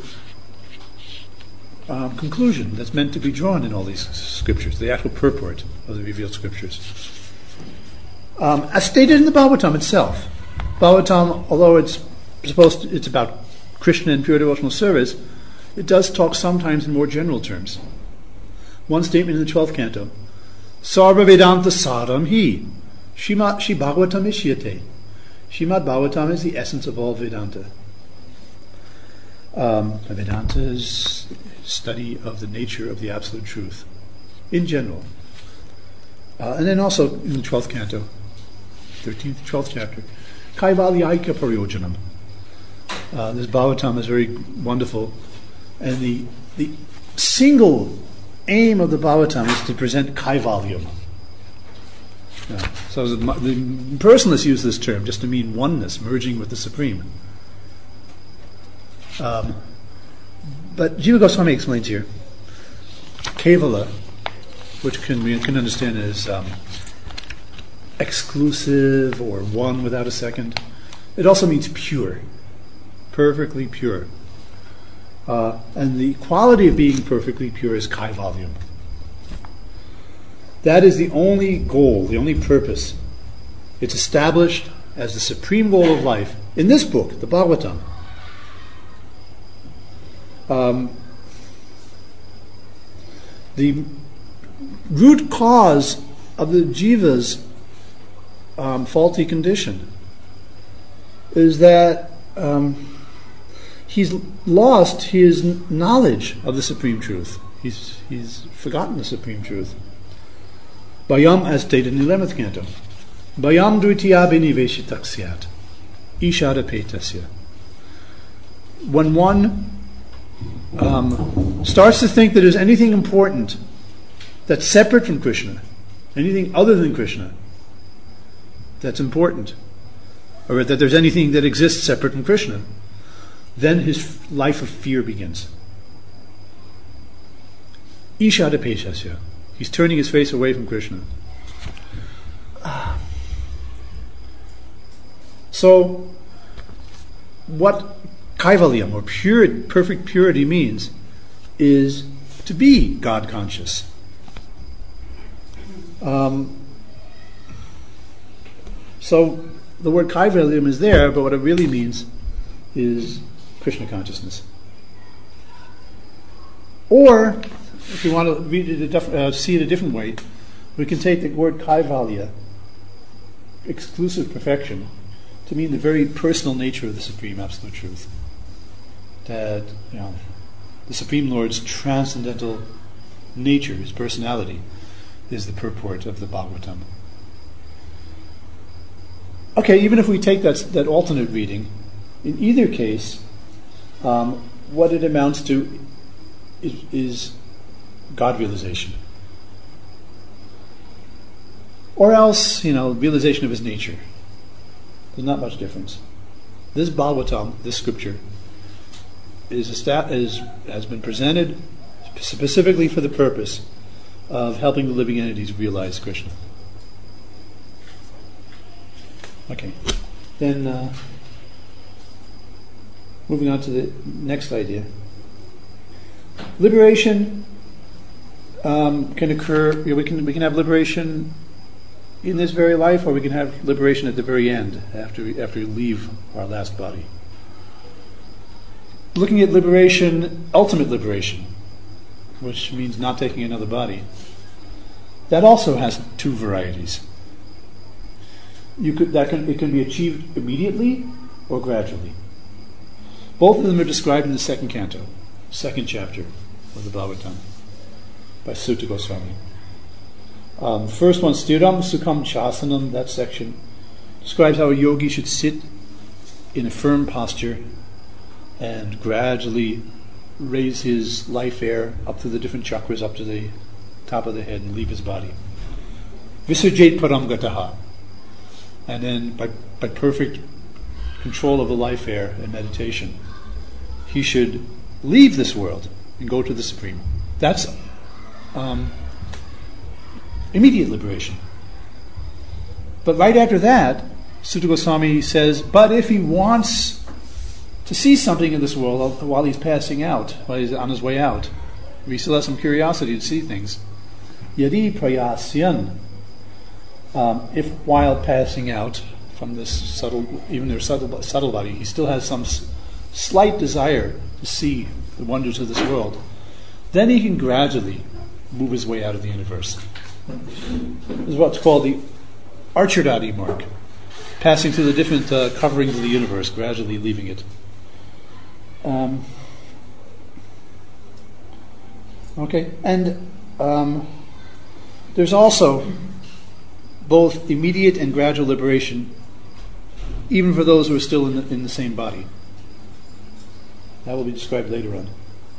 um, conclusion that's meant to be drawn in all these scriptures, the actual purport of the revealed scriptures. Um, as stated in the Bhagavatam itself, Bhagavatam, although it's supposed to, it's about Krishna and pure devotional service, it does talk sometimes in more general terms. One statement in the twelfth canto, Sarva Vedanta Saram Hi, Shrimad Shri Bhagavatam Ishyate. Shrimad Bhagavatam is the essence of all Vedanta. Um, Vedanta is study of the nature of the absolute truth, in general. Uh, and then also in the twelfth canto, thirteenth, twelfth chapter, Kaivalyaika Paryojanam. Uh, this Bhagavatam is very wonderful, and the the single aim of the Bhagavatam is to present Kaivalyam. Yeah. So the, the personalists use this term just to mean oneness, merging with the Supreme. Um, but Jiva Goswami explains here, Kevala, which can we can understand as um, exclusive or one without a second. It also means pure. Perfectly pure. Uh, and the quality of being perfectly pure is kaivalyam. That is the only goal, the only purpose. It's established as the supreme goal of life in this book, the Bhagavatam. Um, the root cause of the jiva's um, faulty condition is that um, he's lost his knowledge of the supreme truth. He's he's forgotten the supreme truth. Bayam, as stated in the eleventh canto, Bayam dvitiya biniveshitaksiyat, ishada petasya. When one um, starts to think that there's anything important that's separate from Krishna, anything other than Krishna that's important, or that there's anything that exists separate from Krishna, then his life of fear begins. Ishada peshasya. He's turning his face away from Krishna. So, what kaivalyam, or pure, perfect purity, means is to be God conscious. Um, so, the word kaivalyam is there, but what it really means is Krishna consciousness. Or, if you want to read it a diff- uh, see it a different way, we can take the word kaivalya, exclusive perfection, to mean the very personal nature of the Supreme Absolute Truth. That, you know, the Supreme Lord's transcendental nature, his personality, is the purport of the Bhagavatam. Okay, even if we take that, that alternate reading, in either case, um, what it amounts to is, is God realization. Or else, you know, realization of his nature. There's not much difference. This Bhagavatam, this scripture, is, a sta- is has been presented specifically for the purpose of helping the living entities realize Krishna. Okay. Then, uh, moving on to the next idea. Liberation um, can occur. You know, we can we can have liberation in this very life, or we can have liberation at the very end, after we, after we leave our last body. Looking at liberation, ultimate liberation, which means not taking another body, that also has two varieties. You could that can it can be achieved immediately or gradually. Both of them are described in the second canto, second chapter of the Bhagavatam by Sutta Goswami. Um, first one, Stiram Sukham Chasanam, that section describes how a yogi should sit in a firm posture and gradually raise his life air up to the different chakras, up to the top of the head, and leave his body. Visarjate Param Gataha. And then by, by perfect control of the life air and meditation, he should leave this world and go to the Supreme. That's um, immediate liberation. But right after that, Sutta Goswami says, but if he wants to see something in this world while he's passing out, while he's on his way out, if he still has some curiosity to see things, yadi prayasyan, um, if while passing out from this subtle, even their subtle, subtle body, he still has some s- slight desire to see the wonders of this world, then he can gradually move his way out of the universe. This is what's called the Archardati mark, passing through the different uh, coverings of the universe, gradually leaving it. Um, okay, and um, there's also both immediate and gradual liberation, even for those who are still in the, in the same body. That will be described later on.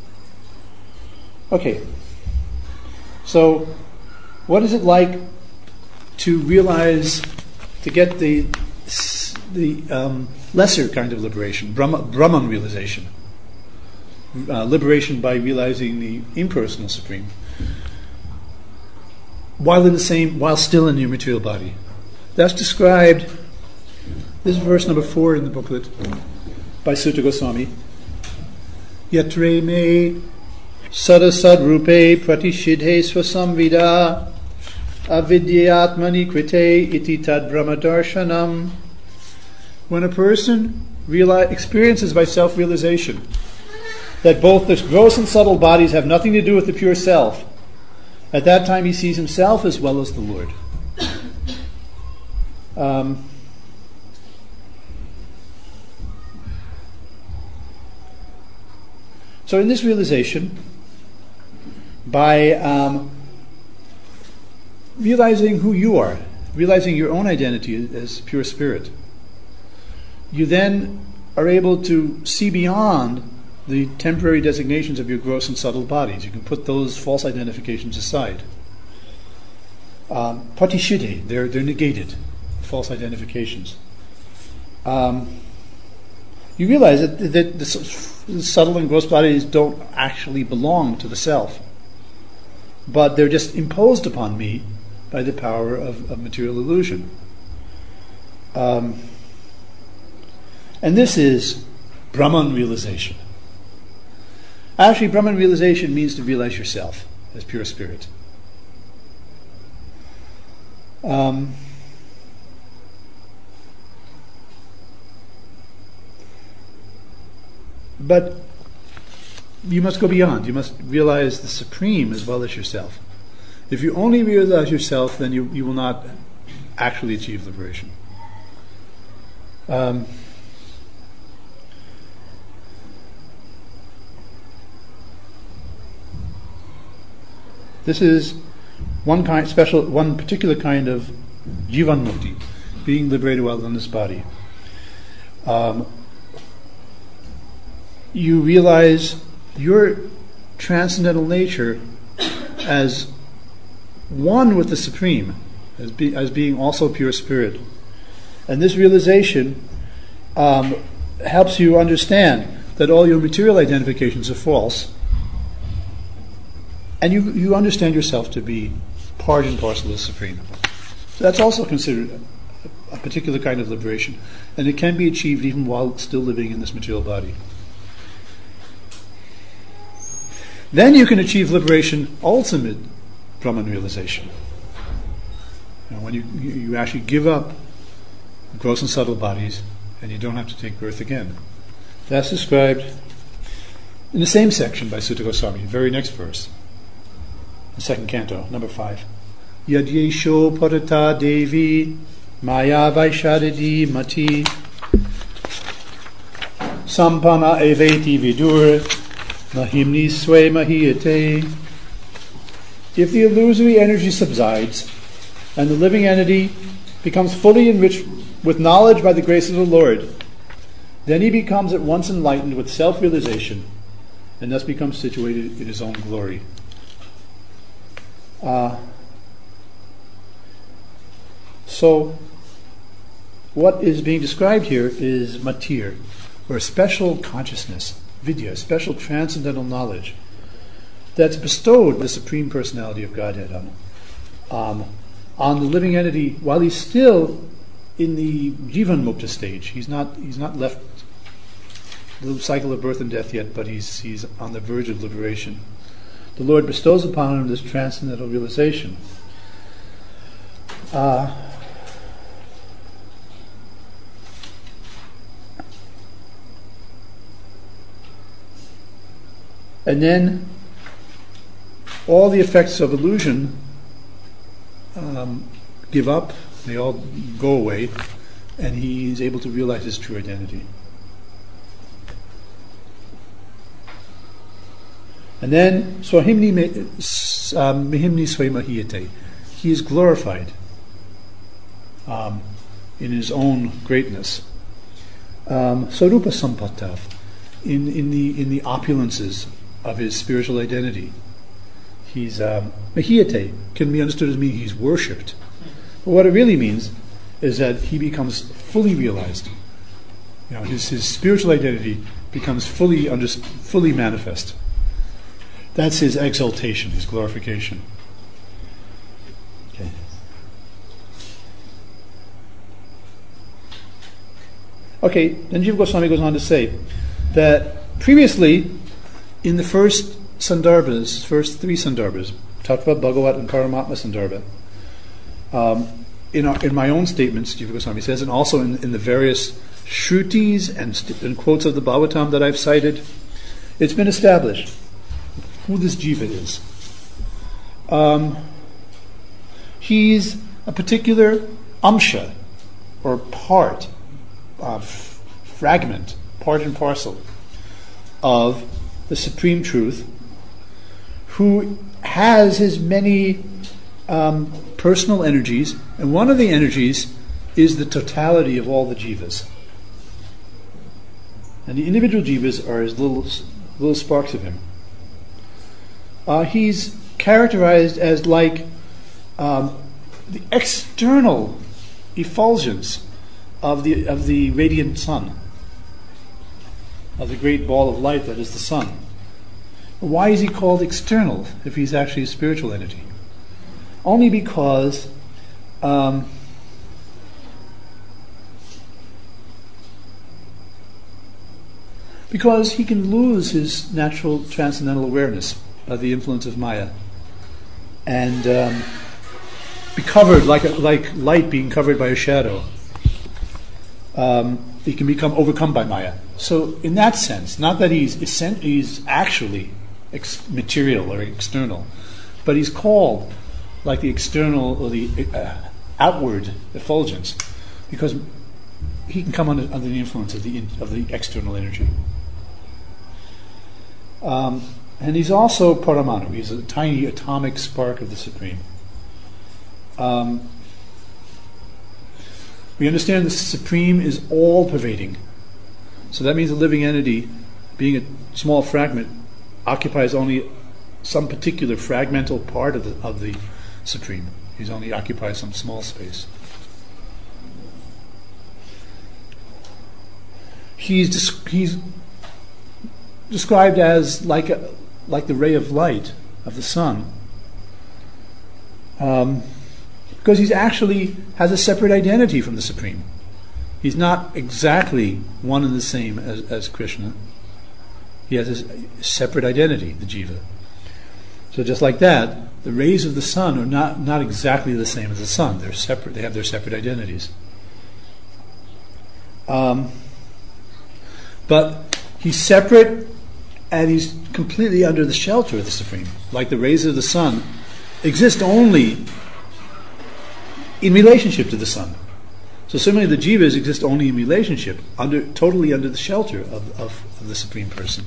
Okay, so what is it like to realize, to get the the um, lesser kind of liberation, Brahma, Brahman realization, uh, liberation by realizing the impersonal Supreme, while in the same, while still in your material body? That's described. This is verse number four in the booklet by Sutta Goswami. Yatre me sadasad rupe pratishidhe swasamvida avidyatmani krite iti tad brahmadarshanam. When a person realize, experiences by self-realization that both the gross and subtle bodies have nothing to do with the pure self, at that time he sees himself as well as the Lord. Um, so in this realization, by um, realizing who you are, realizing your own identity as pure spirit, you then are able to see beyond the temporary designations of your gross and subtle bodies. You can put those false identifications aside. Um, Patishide, they're, they're negated, false identifications. Um, you realize that, that the subtle and gross bodies don't actually belong to the self, but they're just imposed upon me by the power of, of material illusion. Um, and this is Brahman realization. Actually, Brahman realization means to realize yourself as pure spirit. Um, but you must go beyond. You must realize the Supreme as well as yourself. If you only realize yourself, then you, you will not actually achieve liberation. Um, This is one kind, special, one particular kind of jivan mukti, being liberated while in this body. Um, you realize your transcendental nature as one with the Supreme, as, be, as being also pure spirit, and this realization um, helps you understand that all your material identifications are false. And you, you understand yourself to be part and parcel of the Supreme. So that's also considered a, a particular kind of liberation. And it can be achieved even while still living in this material body. Then you can achieve liberation, ultimate Brahman realization. You know, when you, you you actually give up gross and subtle bodies, and you don't have to take birth again. That's described in the same section by Sutta Goswami, very next verse, the second canto, number five. Yad yesho parata devi maya vaishadidi mati sampana eveti vidur mahimni swe mahiyate. If the illusory energy subsides and the living entity becomes fully enriched with knowledge by the grace of the Lord, then he becomes at once enlightened with self-realization and thus becomes situated in his own glory. Uh, so, what is being described here is matir, or a special consciousness, vidya, special transcendental knowledge that's bestowed the Supreme Personality of Godhead on, um, on the living entity while he's still in the Jivan Mukta stage. He's not he's not left the cycle of birth and death yet, but he's he's on the verge of liberation. The Lord bestows upon him this transcendental realization. Uh, and then all the effects of illusion um, give up, they all go away, and he is able to realize his true identity. And then, Swahimni Mihimni Swemahiyate, he is glorified um, in his own greatness. Um, Sarupa Sampatav, in, in the in the opulences of his spiritual identity. He's um, Mahiyate can be understood as meaning he's worshipped. But what it really means is that he becomes fully realized. You know, his his spiritual identity becomes fully under, fully manifest. That's his exaltation, his glorification. Okay. Okay, then Jiva Goswami goes on to say that previously, in the first Sandarbhas, first three Sandarbhas, Tattva, Bhagavat, and Paramatma Sandarbha, um, in, our, in my own statements, Jiva Goswami says, and also in, in the various Shrutis and, st- and quotes of the Bhagavatam that I've cited, it's been established who this Jiva is. Um, he's a particular amsha, or part, uh, f- fragment, part and parcel of the Supreme Truth, who has his many um, personal energies, and one of the energies is the totality of all the jivas. And the individual jivas are as little, little sparks of him. Uh, he's characterized as like um, the external effulgence of the of the radiant sun, of the great ball of light that is the sun. Why is he called external if he's actually a spiritual entity? Only because um, because he can lose his natural transcendental awareness by the influence of Maya, and um, be covered like a, like light being covered by a shadow. Um, he can become overcome by Maya. So, in that sense, not that he's he's actually ex- material or external, but he's called like the external or the uh, outward effulgence, because he can come under, under the influence of the in, of the external energy. Um, and he's also Paramanu. He's a tiny atomic spark of the Supreme. Um, we understand the Supreme is all-pervading. So that means a living entity, being a small fragment, occupies only some particular fragmental part of the of the Supreme. He's only occupies some small space. He's he's described as like a, like the ray of light of the sun, um, because he's actually has a separate identity from the Supreme. He's not exactly one and the same as, as Krishna. He has a separate identity, the Jiva. So just like that, the rays of the sun are not, not exactly the same as the sun. They're separate. They have their separate identities. Um, but he's separate, and he's completely under the shelter of the Supreme. Like the rays of the sun exist only in relationship to the sun. So similarly, the jivas exist only in relationship, under totally under the shelter of, of, of the Supreme Person.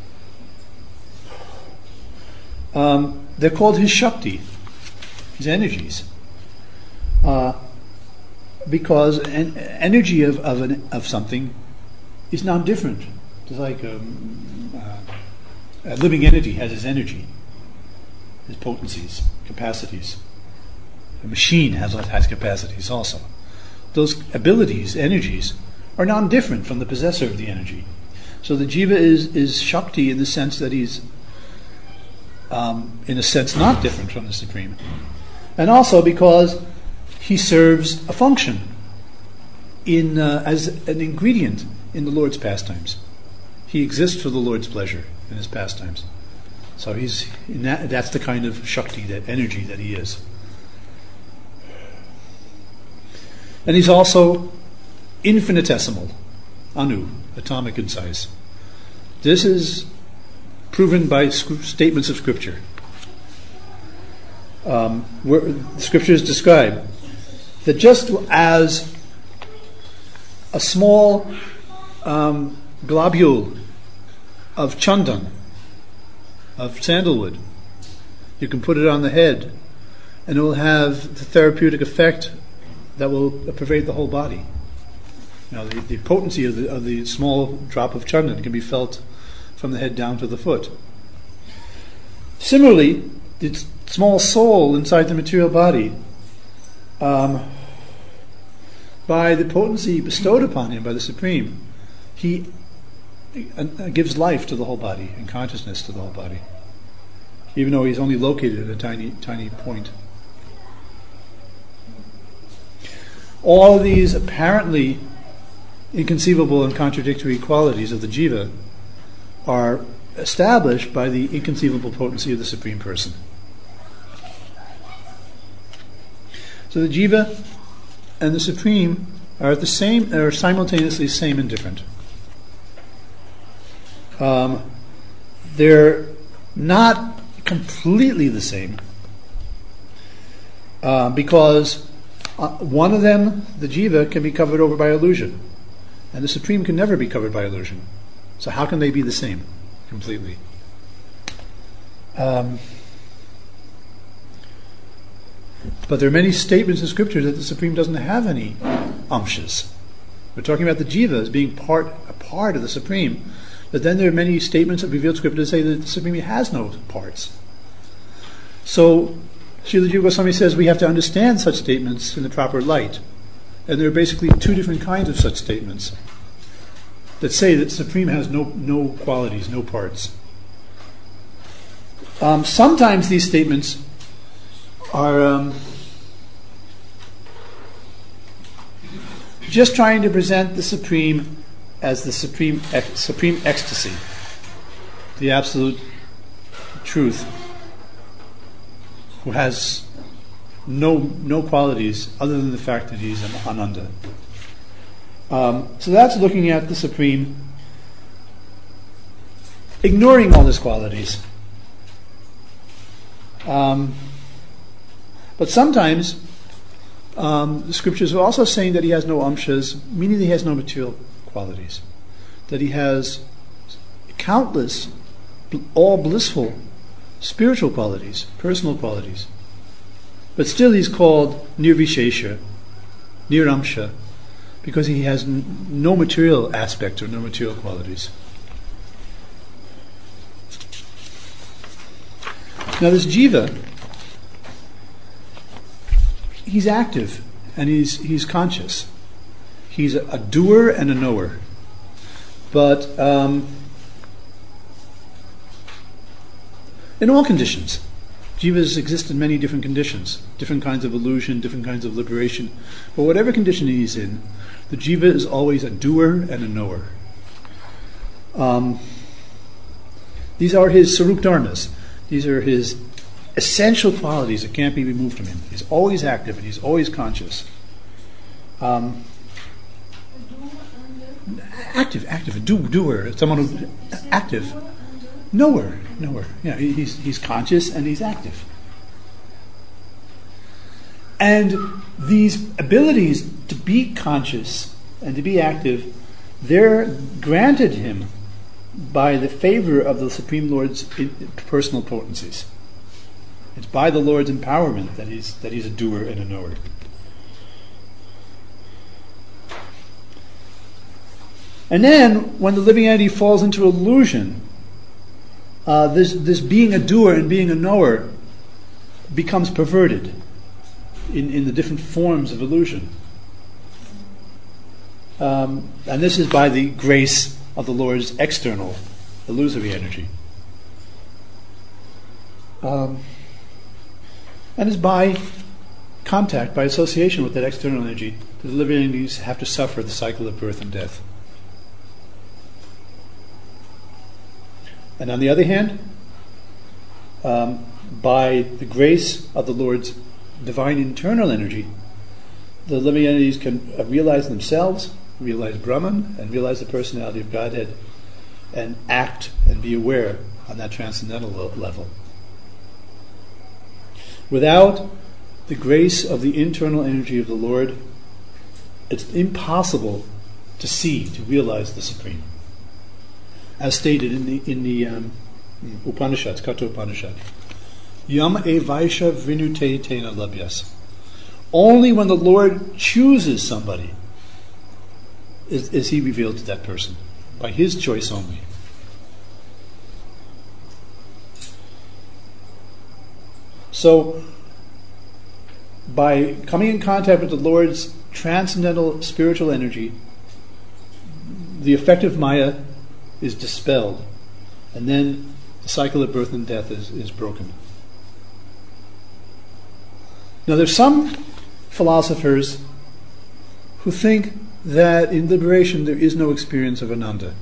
Um, they're called his Shakti, his energies, uh, because an energy of of, an, of something is not different. It's like um, uh, a living entity has its energy, its potencies, capacities. A machine has has capacities also. Those abilities, energies, are non-different from the possessor of the energy. So the jiva is is Shakti in the sense that he's Um, in a sense, not different from the Supreme. And also because he serves a function in uh, as an ingredient in the Lord's pastimes. He exists for the Lord's pleasure in his pastimes. So he's in that, that's the kind of Shakti, that energy that he is. And he's also infinitesimal, anu, atomic in size. This is proven by sc- statements of Scripture. Um, where the Scriptures describe that just as a small um, globule of chandan, of sandalwood, you can put it on the head, and it will have the therapeutic effect that will pervade the whole body. Now, the, the potency of the, of the small drop of chandan can be felt from the head down to the foot. Similarly, the small soul inside the material body, um, by the potency bestowed upon him by the Supreme, he uh, gives life to the whole body and consciousness to the whole body, even though he's only located at a tiny, tiny point. All of these apparently inconceivable and contradictory qualities of the jiva are established by the inconceivable potency of the Supreme Person. So the jiva and the Supreme are at the same, are simultaneously same and different. Um, they're not completely the same uh, because uh, one of them, the jiva, can be covered over by illusion, and the Supreme can never be covered by illusion. So how can they be the same completely? Um, but there are many statements in Scripture that the Supreme doesn't have any amshas. We're talking about the jiva as being part a part of the Supreme, but then there are many statements of revealed Scripture that say that the Supreme has no parts. So Srila Jiva Goswami says we have to understand such statements in the proper light, and there are basically two different kinds of such statements that say that the Supreme has no no qualities, no parts. Um, sometimes these statements are um, just trying to present the Supreme as the supreme ec- supreme ecstasy, the absolute truth, who has no no qualities other than the fact that he's an Ananda. Um, so that's looking at the Supreme, ignoring all his qualities. Um, but sometimes um, the Scriptures are also saying that he has no amshas, meaning that he has no material qualities, that he has countless, all blissful, spiritual qualities, personal qualities. But still he's called nirvishesha, niramsha, because he has n- no material aspect or no material qualities. Now this jiva, he's active and he's he's conscious. He's a, a doer and a knower. But um, in all conditions, jivas exist in many different conditions, different kinds of illusion, different kinds of liberation. But whatever condition he's in, the jiva is always a doer and a knower. Um, these are his sarup dharmas. These are his essential qualities that can't be removed from him. He's always active and he's always conscious. Um, active, active, a do, doer, someone who active. Knower, knower. Yeah, he- he's he's conscious and he's active. And these abilities to be conscious and to be active, they're granted him by the favor of the Supreme Lord's personal potencies. It's by the Lord's empowerment that he's that he's a doer and a knower. And then, when the living entity falls into illusion, uh, this this being a doer and being a knower becomes perverted in, in the different forms of illusion. Um, and this is by the grace of the Lord's external illusory energy. Um, and it's by contact, by association with that external energy, that the living entities have to suffer the cycle of birth and death. And on the other hand, um, by the grace of the Lord's divine internal energy, the living entities can uh, realize themselves, realize Brahman, and realize the personality of Godhead, and act and be aware on that transcendental level. Without the grace of the internal energy of the Lord, it's impossible to see, to realize the Supreme. As stated in the in the um, Upanishads, Katha Upanishad, Yam e Vaisha Vinute Tena Labhyas. Only when the Lord chooses somebody is, is he revealed to that person, by his choice only. So, by coming in contact with the Lord's transcendental spiritual energy, the effect of Maya is dispelled, and then the cycle of birth and death is, is broken. Now, there's some philosophers who think that in liberation there is no experience of Ananda.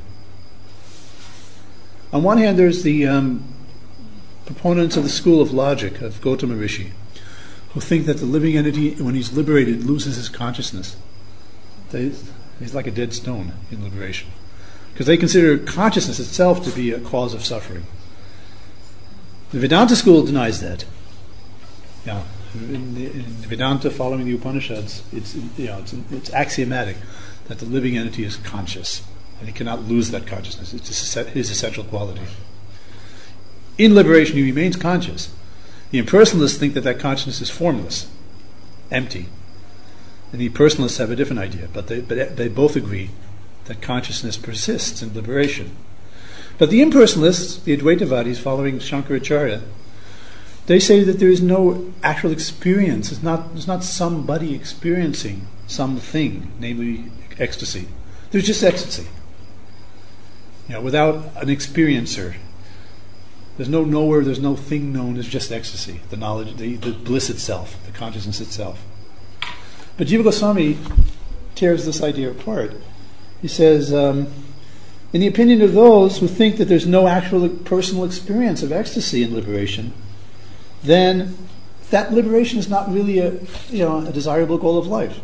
On one hand, there's the um, proponents of the school of logic of Gautama Rishi, who think that the living entity, when he's liberated, loses his consciousness. They, he's like a dead stone in liberation, because they consider consciousness itself to be a cause of suffering. The Vedanta school denies that. Yeah, in, the, in Vedanta, following the Upanishads, it's you know it's, it's axiomatic that the living entity is conscious, and he cannot lose that consciousness. It's his essential quality. In liberation, he remains conscious. The impersonalists think that that consciousness is formless, empty, and the personalists have a different idea. But they but they both agree that consciousness persists in liberation. But the impersonalists, the Advaitavadis following Shankaracharya, they say that there is no actual experience. It's not, it's not somebody experiencing something, namely ecstasy. There's just ecstasy. You know, without an experiencer. There's no knower, there's no thing known, there's just ecstasy, the knowledge, the, the bliss itself, the consciousness itself. But Jiva Goswami tears this idea apart. He says, um, in the opinion of those who think that there's no actual personal experience of ecstasy in liberation, then that liberation is not really a, you know, a desirable goal of life.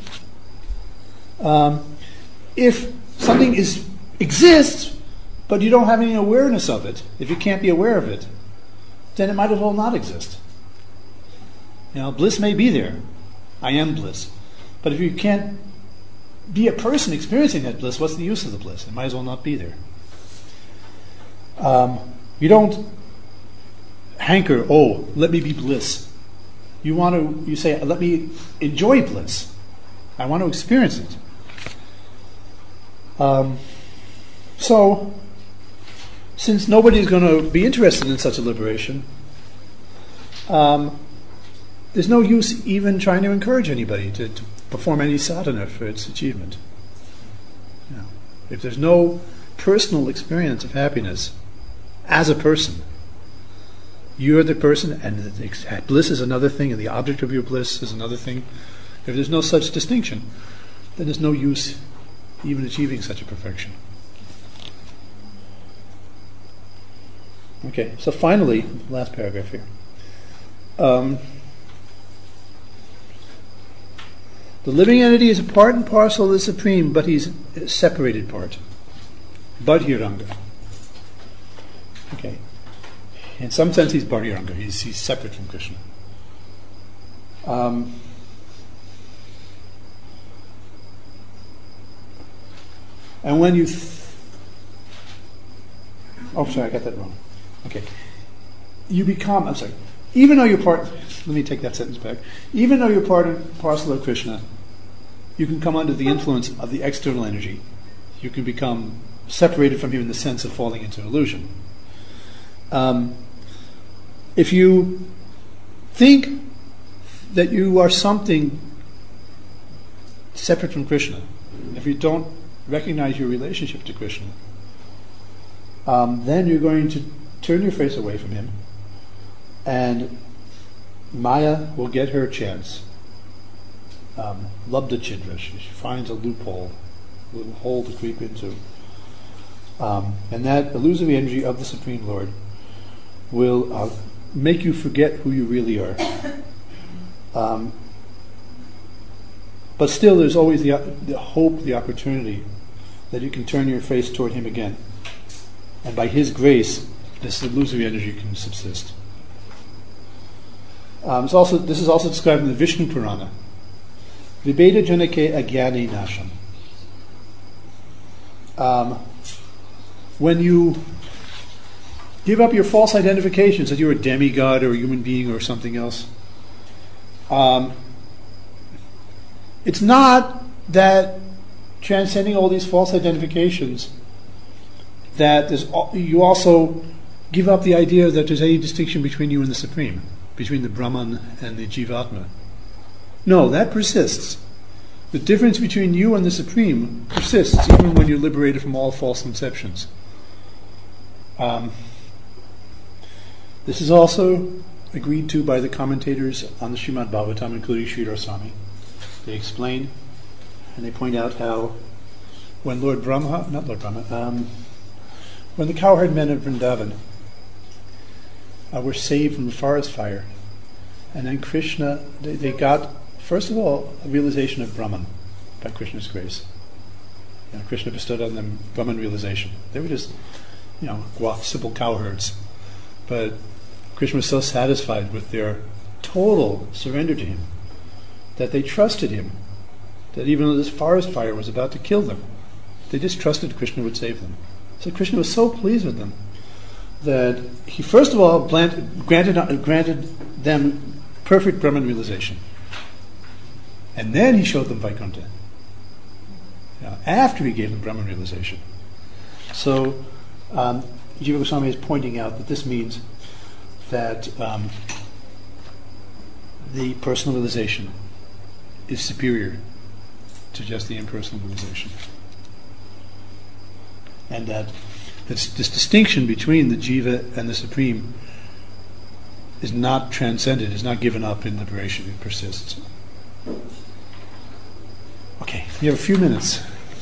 Um, if something is exists, but you don't have any awareness of it, if you can't be aware of it, then it might as well not exist. You know, bliss may be there. I am bliss. But if you can't be a person experiencing that bliss, what's the use of the bliss? It might as well not be there. Um, you don't hanker, oh, let me be bliss. You want to, you say, let me enjoy bliss. I want to experience it. Um, so, since nobody is going to be interested in such a liberation, um, there's no use even trying to encourage anybody to, to perform any sadhana for its achievement. You know, if there's no personal experience of happiness as a person, you're the person, and the bliss is another thing, and the object of your bliss is another thing. If there's no such distinction, then there's no use even achieving such a perfection. Okay, so finally, last paragraph here. Um, the living entity is a part and parcel of the Supreme, but he's a separated part. Badhiranga. Okay. In some sense, he's Badhiranga. He's, he's separate from Krishna. Um, and when you... Th- oh, sorry, I got that wrong. Okay. You become... I'm sorry. Even though you're part... Let me take that sentence back. Even though you're part and parcel of Krishna, you can come under the influence of the external energy. You can become separated from him in the sense of falling into illusion. Um, if you think that you are something separate from Krishna, if you don't recognize your relationship to Krishna, um, then you're going to turn your face away from him, and Maya will get her chance. Um, Labda Chidra, she finds a loophole, a little hole to creep into. Um, and that illusory energy of the Supreme Lord will uh, make you forget who you really are. Um, but still, there's always the, the hope, the opportunity that you can turn your face toward him again. And by his grace, this illusory energy can subsist. Um, it's also, this is also described in the Vishnu Purana. Vibheda janake agyani nasham. Um, when you give up your false identifications that you're a demigod or a human being or something else, um, it's not that transcending all these false identifications that there's, you also give up the idea that there's any distinction between you and the Supreme, between the Brahman and the Jivatma. No, that persists. The difference between you and the Supreme persists even when you're liberated from all false conceptions. Um, this is also agreed to by the commentators on the Srimad Bhagavatam, including Sridhar Swami. They explain and they point out how when Lord Brahma, not Lord Brahma, um, when the cowherd men of Vrindavan uh, were saved from the forest fire, and then Krishna, they, they got, first of all, a realization of Brahman by Krishna's grace. You know, Krishna bestowed on them Brahman realization. They were just, you know, simple cowherds. But Krishna was so satisfied with their total surrender to him that they trusted him, that even though this forest fire was about to kill them, they just trusted Krishna would save them. So Krishna was so pleased with them that he first of all granted, granted, granted them perfect Brahman realization. And then he showed them Vaikuntha. You know, after he gave them Brahman realization. So um, Jiva Goswami is pointing out that this means that um, the personal realization is superior to just the impersonal realization. And that this, this distinction between the Jiva and the Supreme is not transcended, is not given up in liberation, it persists. Okay, we have a few minutes.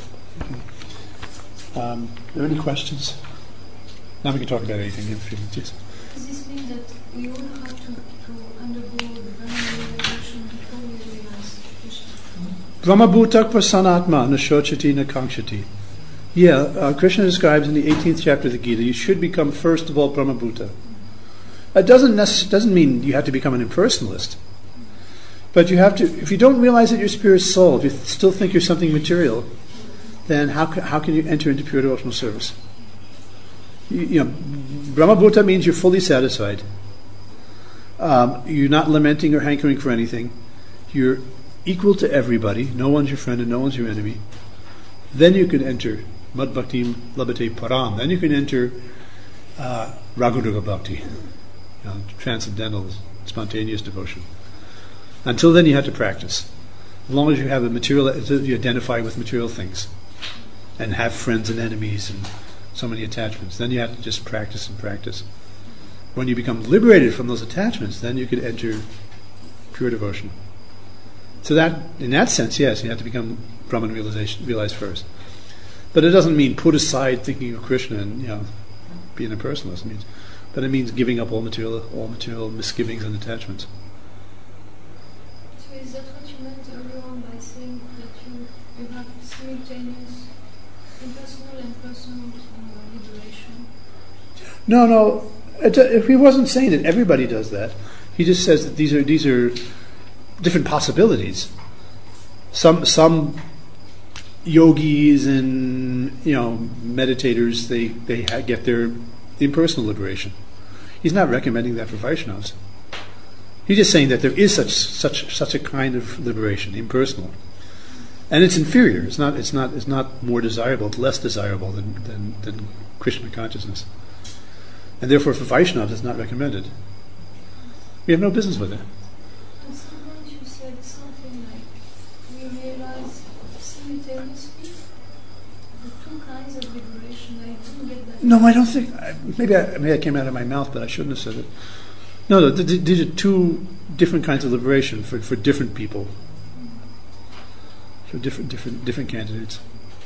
Um, are there any questions? Now we can talk about anything. We have a few minutes. Yes. Does this mean that we all have to, to undergo the Brahman realization before we realize Krishna? Brahma bhutak prasanatma nashochati nakangshati. Yeah, uh, Krishna describes in the eighteenth chapter of the Gita, you should become first of all Brahma bhuta. It doesn't necess- doesn't mean you have to become an impersonalist. But you have to, if you don't realize that you're spirit soul, if you still think you're something material, then how can, how can you enter into pure devotional service? You, you know, Brahma bhuta means you're fully satisfied. Um, you're not lamenting or hankering for anything. You're equal to everybody. No one's your friend and no one's your enemy. Then you can enter Mad Bhakti Labhate Param. Then you can enter uh, Raghudaga Bhakti, you know, transcendental, spontaneous devotion. Until then, you have to practice. As long as you have a material, you identify with material things, and have friends and enemies and so many attachments. Then you have to just practice and practice. When you become liberated from those attachments, then you can enter pure devotion. So that, in that sense, yes, you have to become Brahman realization, realized first. But it doesn't mean put aside thinking of Krishna and, you know, being a personalist. It means but it means giving up all material, all material misgivings and attachments. So is that what you meant earlier on by saying that you, you have simultaneous impersonal and personal uh, liberation? No, no. It, if he wasn't saying that everybody does that, he just says that these are these are different possibilities. Some some yogis and you know meditators they they ha- get their impersonal liberation. He's not recommending that for Vaishnavas. He's just saying that there is such such such a kind of liberation, impersonal, and it's inferior. It's not it's not it's not more desirable. It's less desirable than than, than Krishna consciousness, and therefore for Vaishnavas it's not recommended. We have no business with it. At some point you said something like we realize simultaneously the two kinds of liberation. I didn't get that. No, I don't think. I- Maybe I, maybe I came out of my mouth, but I shouldn't have said it. No, no. th- th- These are two different kinds of liberation for, for different people, for different different different candidates.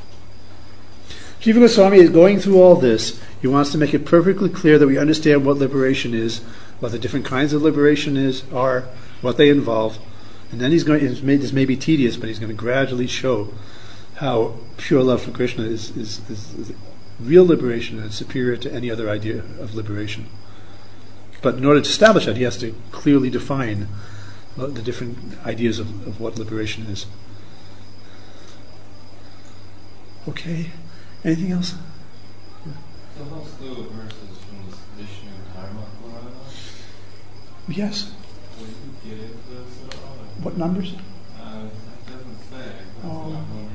Jiva Goswami is going through all this. He wants to make it perfectly clear that we understand what liberation is, what the different kinds of liberation is are, what they involve, and then he's going. It's made, this may be tedious, but he's going to gradually show how pure love for Krishna is, is, is, is real liberation and it's superior to any other idea of liberation. But in order to establish that, he has to clearly define uh, the different ideas of, of what liberation is. Okay. Anything else? The whole slew of verses from this Vishnu Dharma Purana. Yes. Will you get into this at all? What numbers? Uh, it doesn't say. That's Oh. what I'm wondering.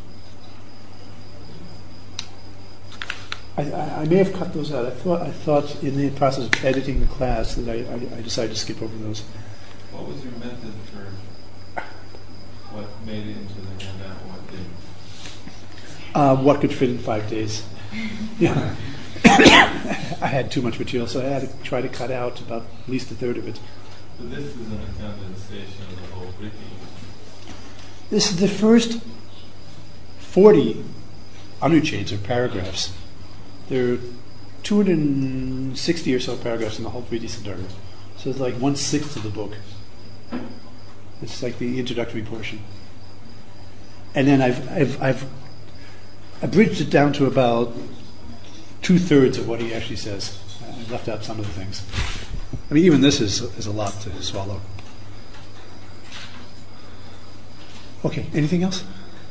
I, I, I may have cut those out. I thought I thought in the process of editing the class that I, I, I decided to skip over those. What was your method for what made it into the handout and what didn't? Uh, what could fit in five days? Yeah. I had too much material, so I had to try to cut out about at least a third of it. So this is an condensation of the whole Ricky. This is the first forty anucheds, or paragraphs. There are two hundred sixty or so paragraphs in the whole Vriti Siddhartha. So it's like one-sixth of the book. It's like the introductory portion. And then I've, I've, I've abridged it down to about two-thirds of what he actually says. I left out some of the things. I mean, even this is, is a lot to swallow. Okay, anything else?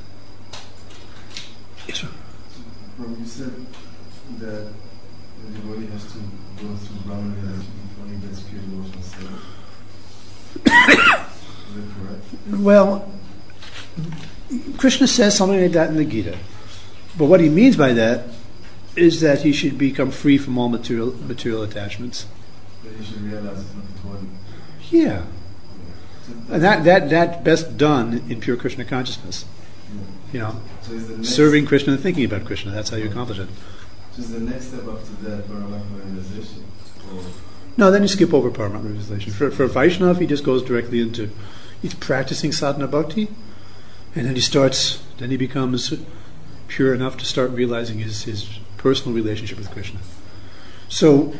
Yes, sir. From you said that the devotee has to go through Brahman realization before he gets pure devotional service. Is that correct? Well, Krishna says something like that in the Gita. But what he means by that is that he should become free from all material material attachments. That he should realize it's not the body. Yeah. So And that, that that's best done in pure Krishna consciousness. yeah. You know, So is the next, serving Krishna and thinking about Krishna. That's how you accomplish it. So is the next step after that Paramatma realization? Or No, then you skip over Paramatma realization. For, for Vaishnav, he just goes directly into, he's practicing sadhana bhakti, and then he starts, then he becomes pure enough to start realizing his, his personal relationship with Krishna. So,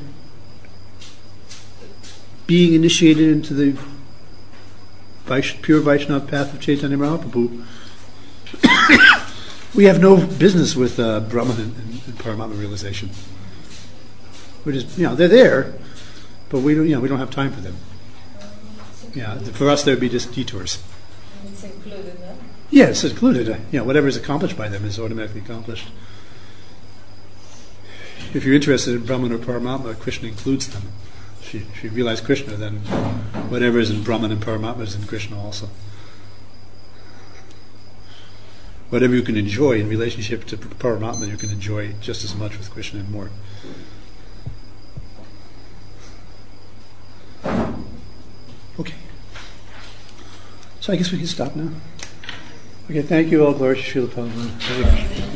being initiated into the Vaish, pure Vaishnava path of Chaitanya Mahaprabhu, we have no business with uh, Brahman and, and, and Paramatma realization. We're just, you know, they're there, but we don't, you know, we don't have time for them. Yeah, for us, there would be just detours. And it's included, no? Yes, it's included. Uh, you know, whatever is accomplished by them is automatically accomplished. If you're interested in Brahman or Paramatma, Krishna includes them. If you, if you realize Krishna, then whatever is in Brahman and Paramatma is in Krishna also. Whatever you can enjoy in relationship to Paramatma, you can enjoy just as much with Krishna and more. Okay. So I guess we can stop now. Okay, thank you all. Glory to Srila Prabhupada.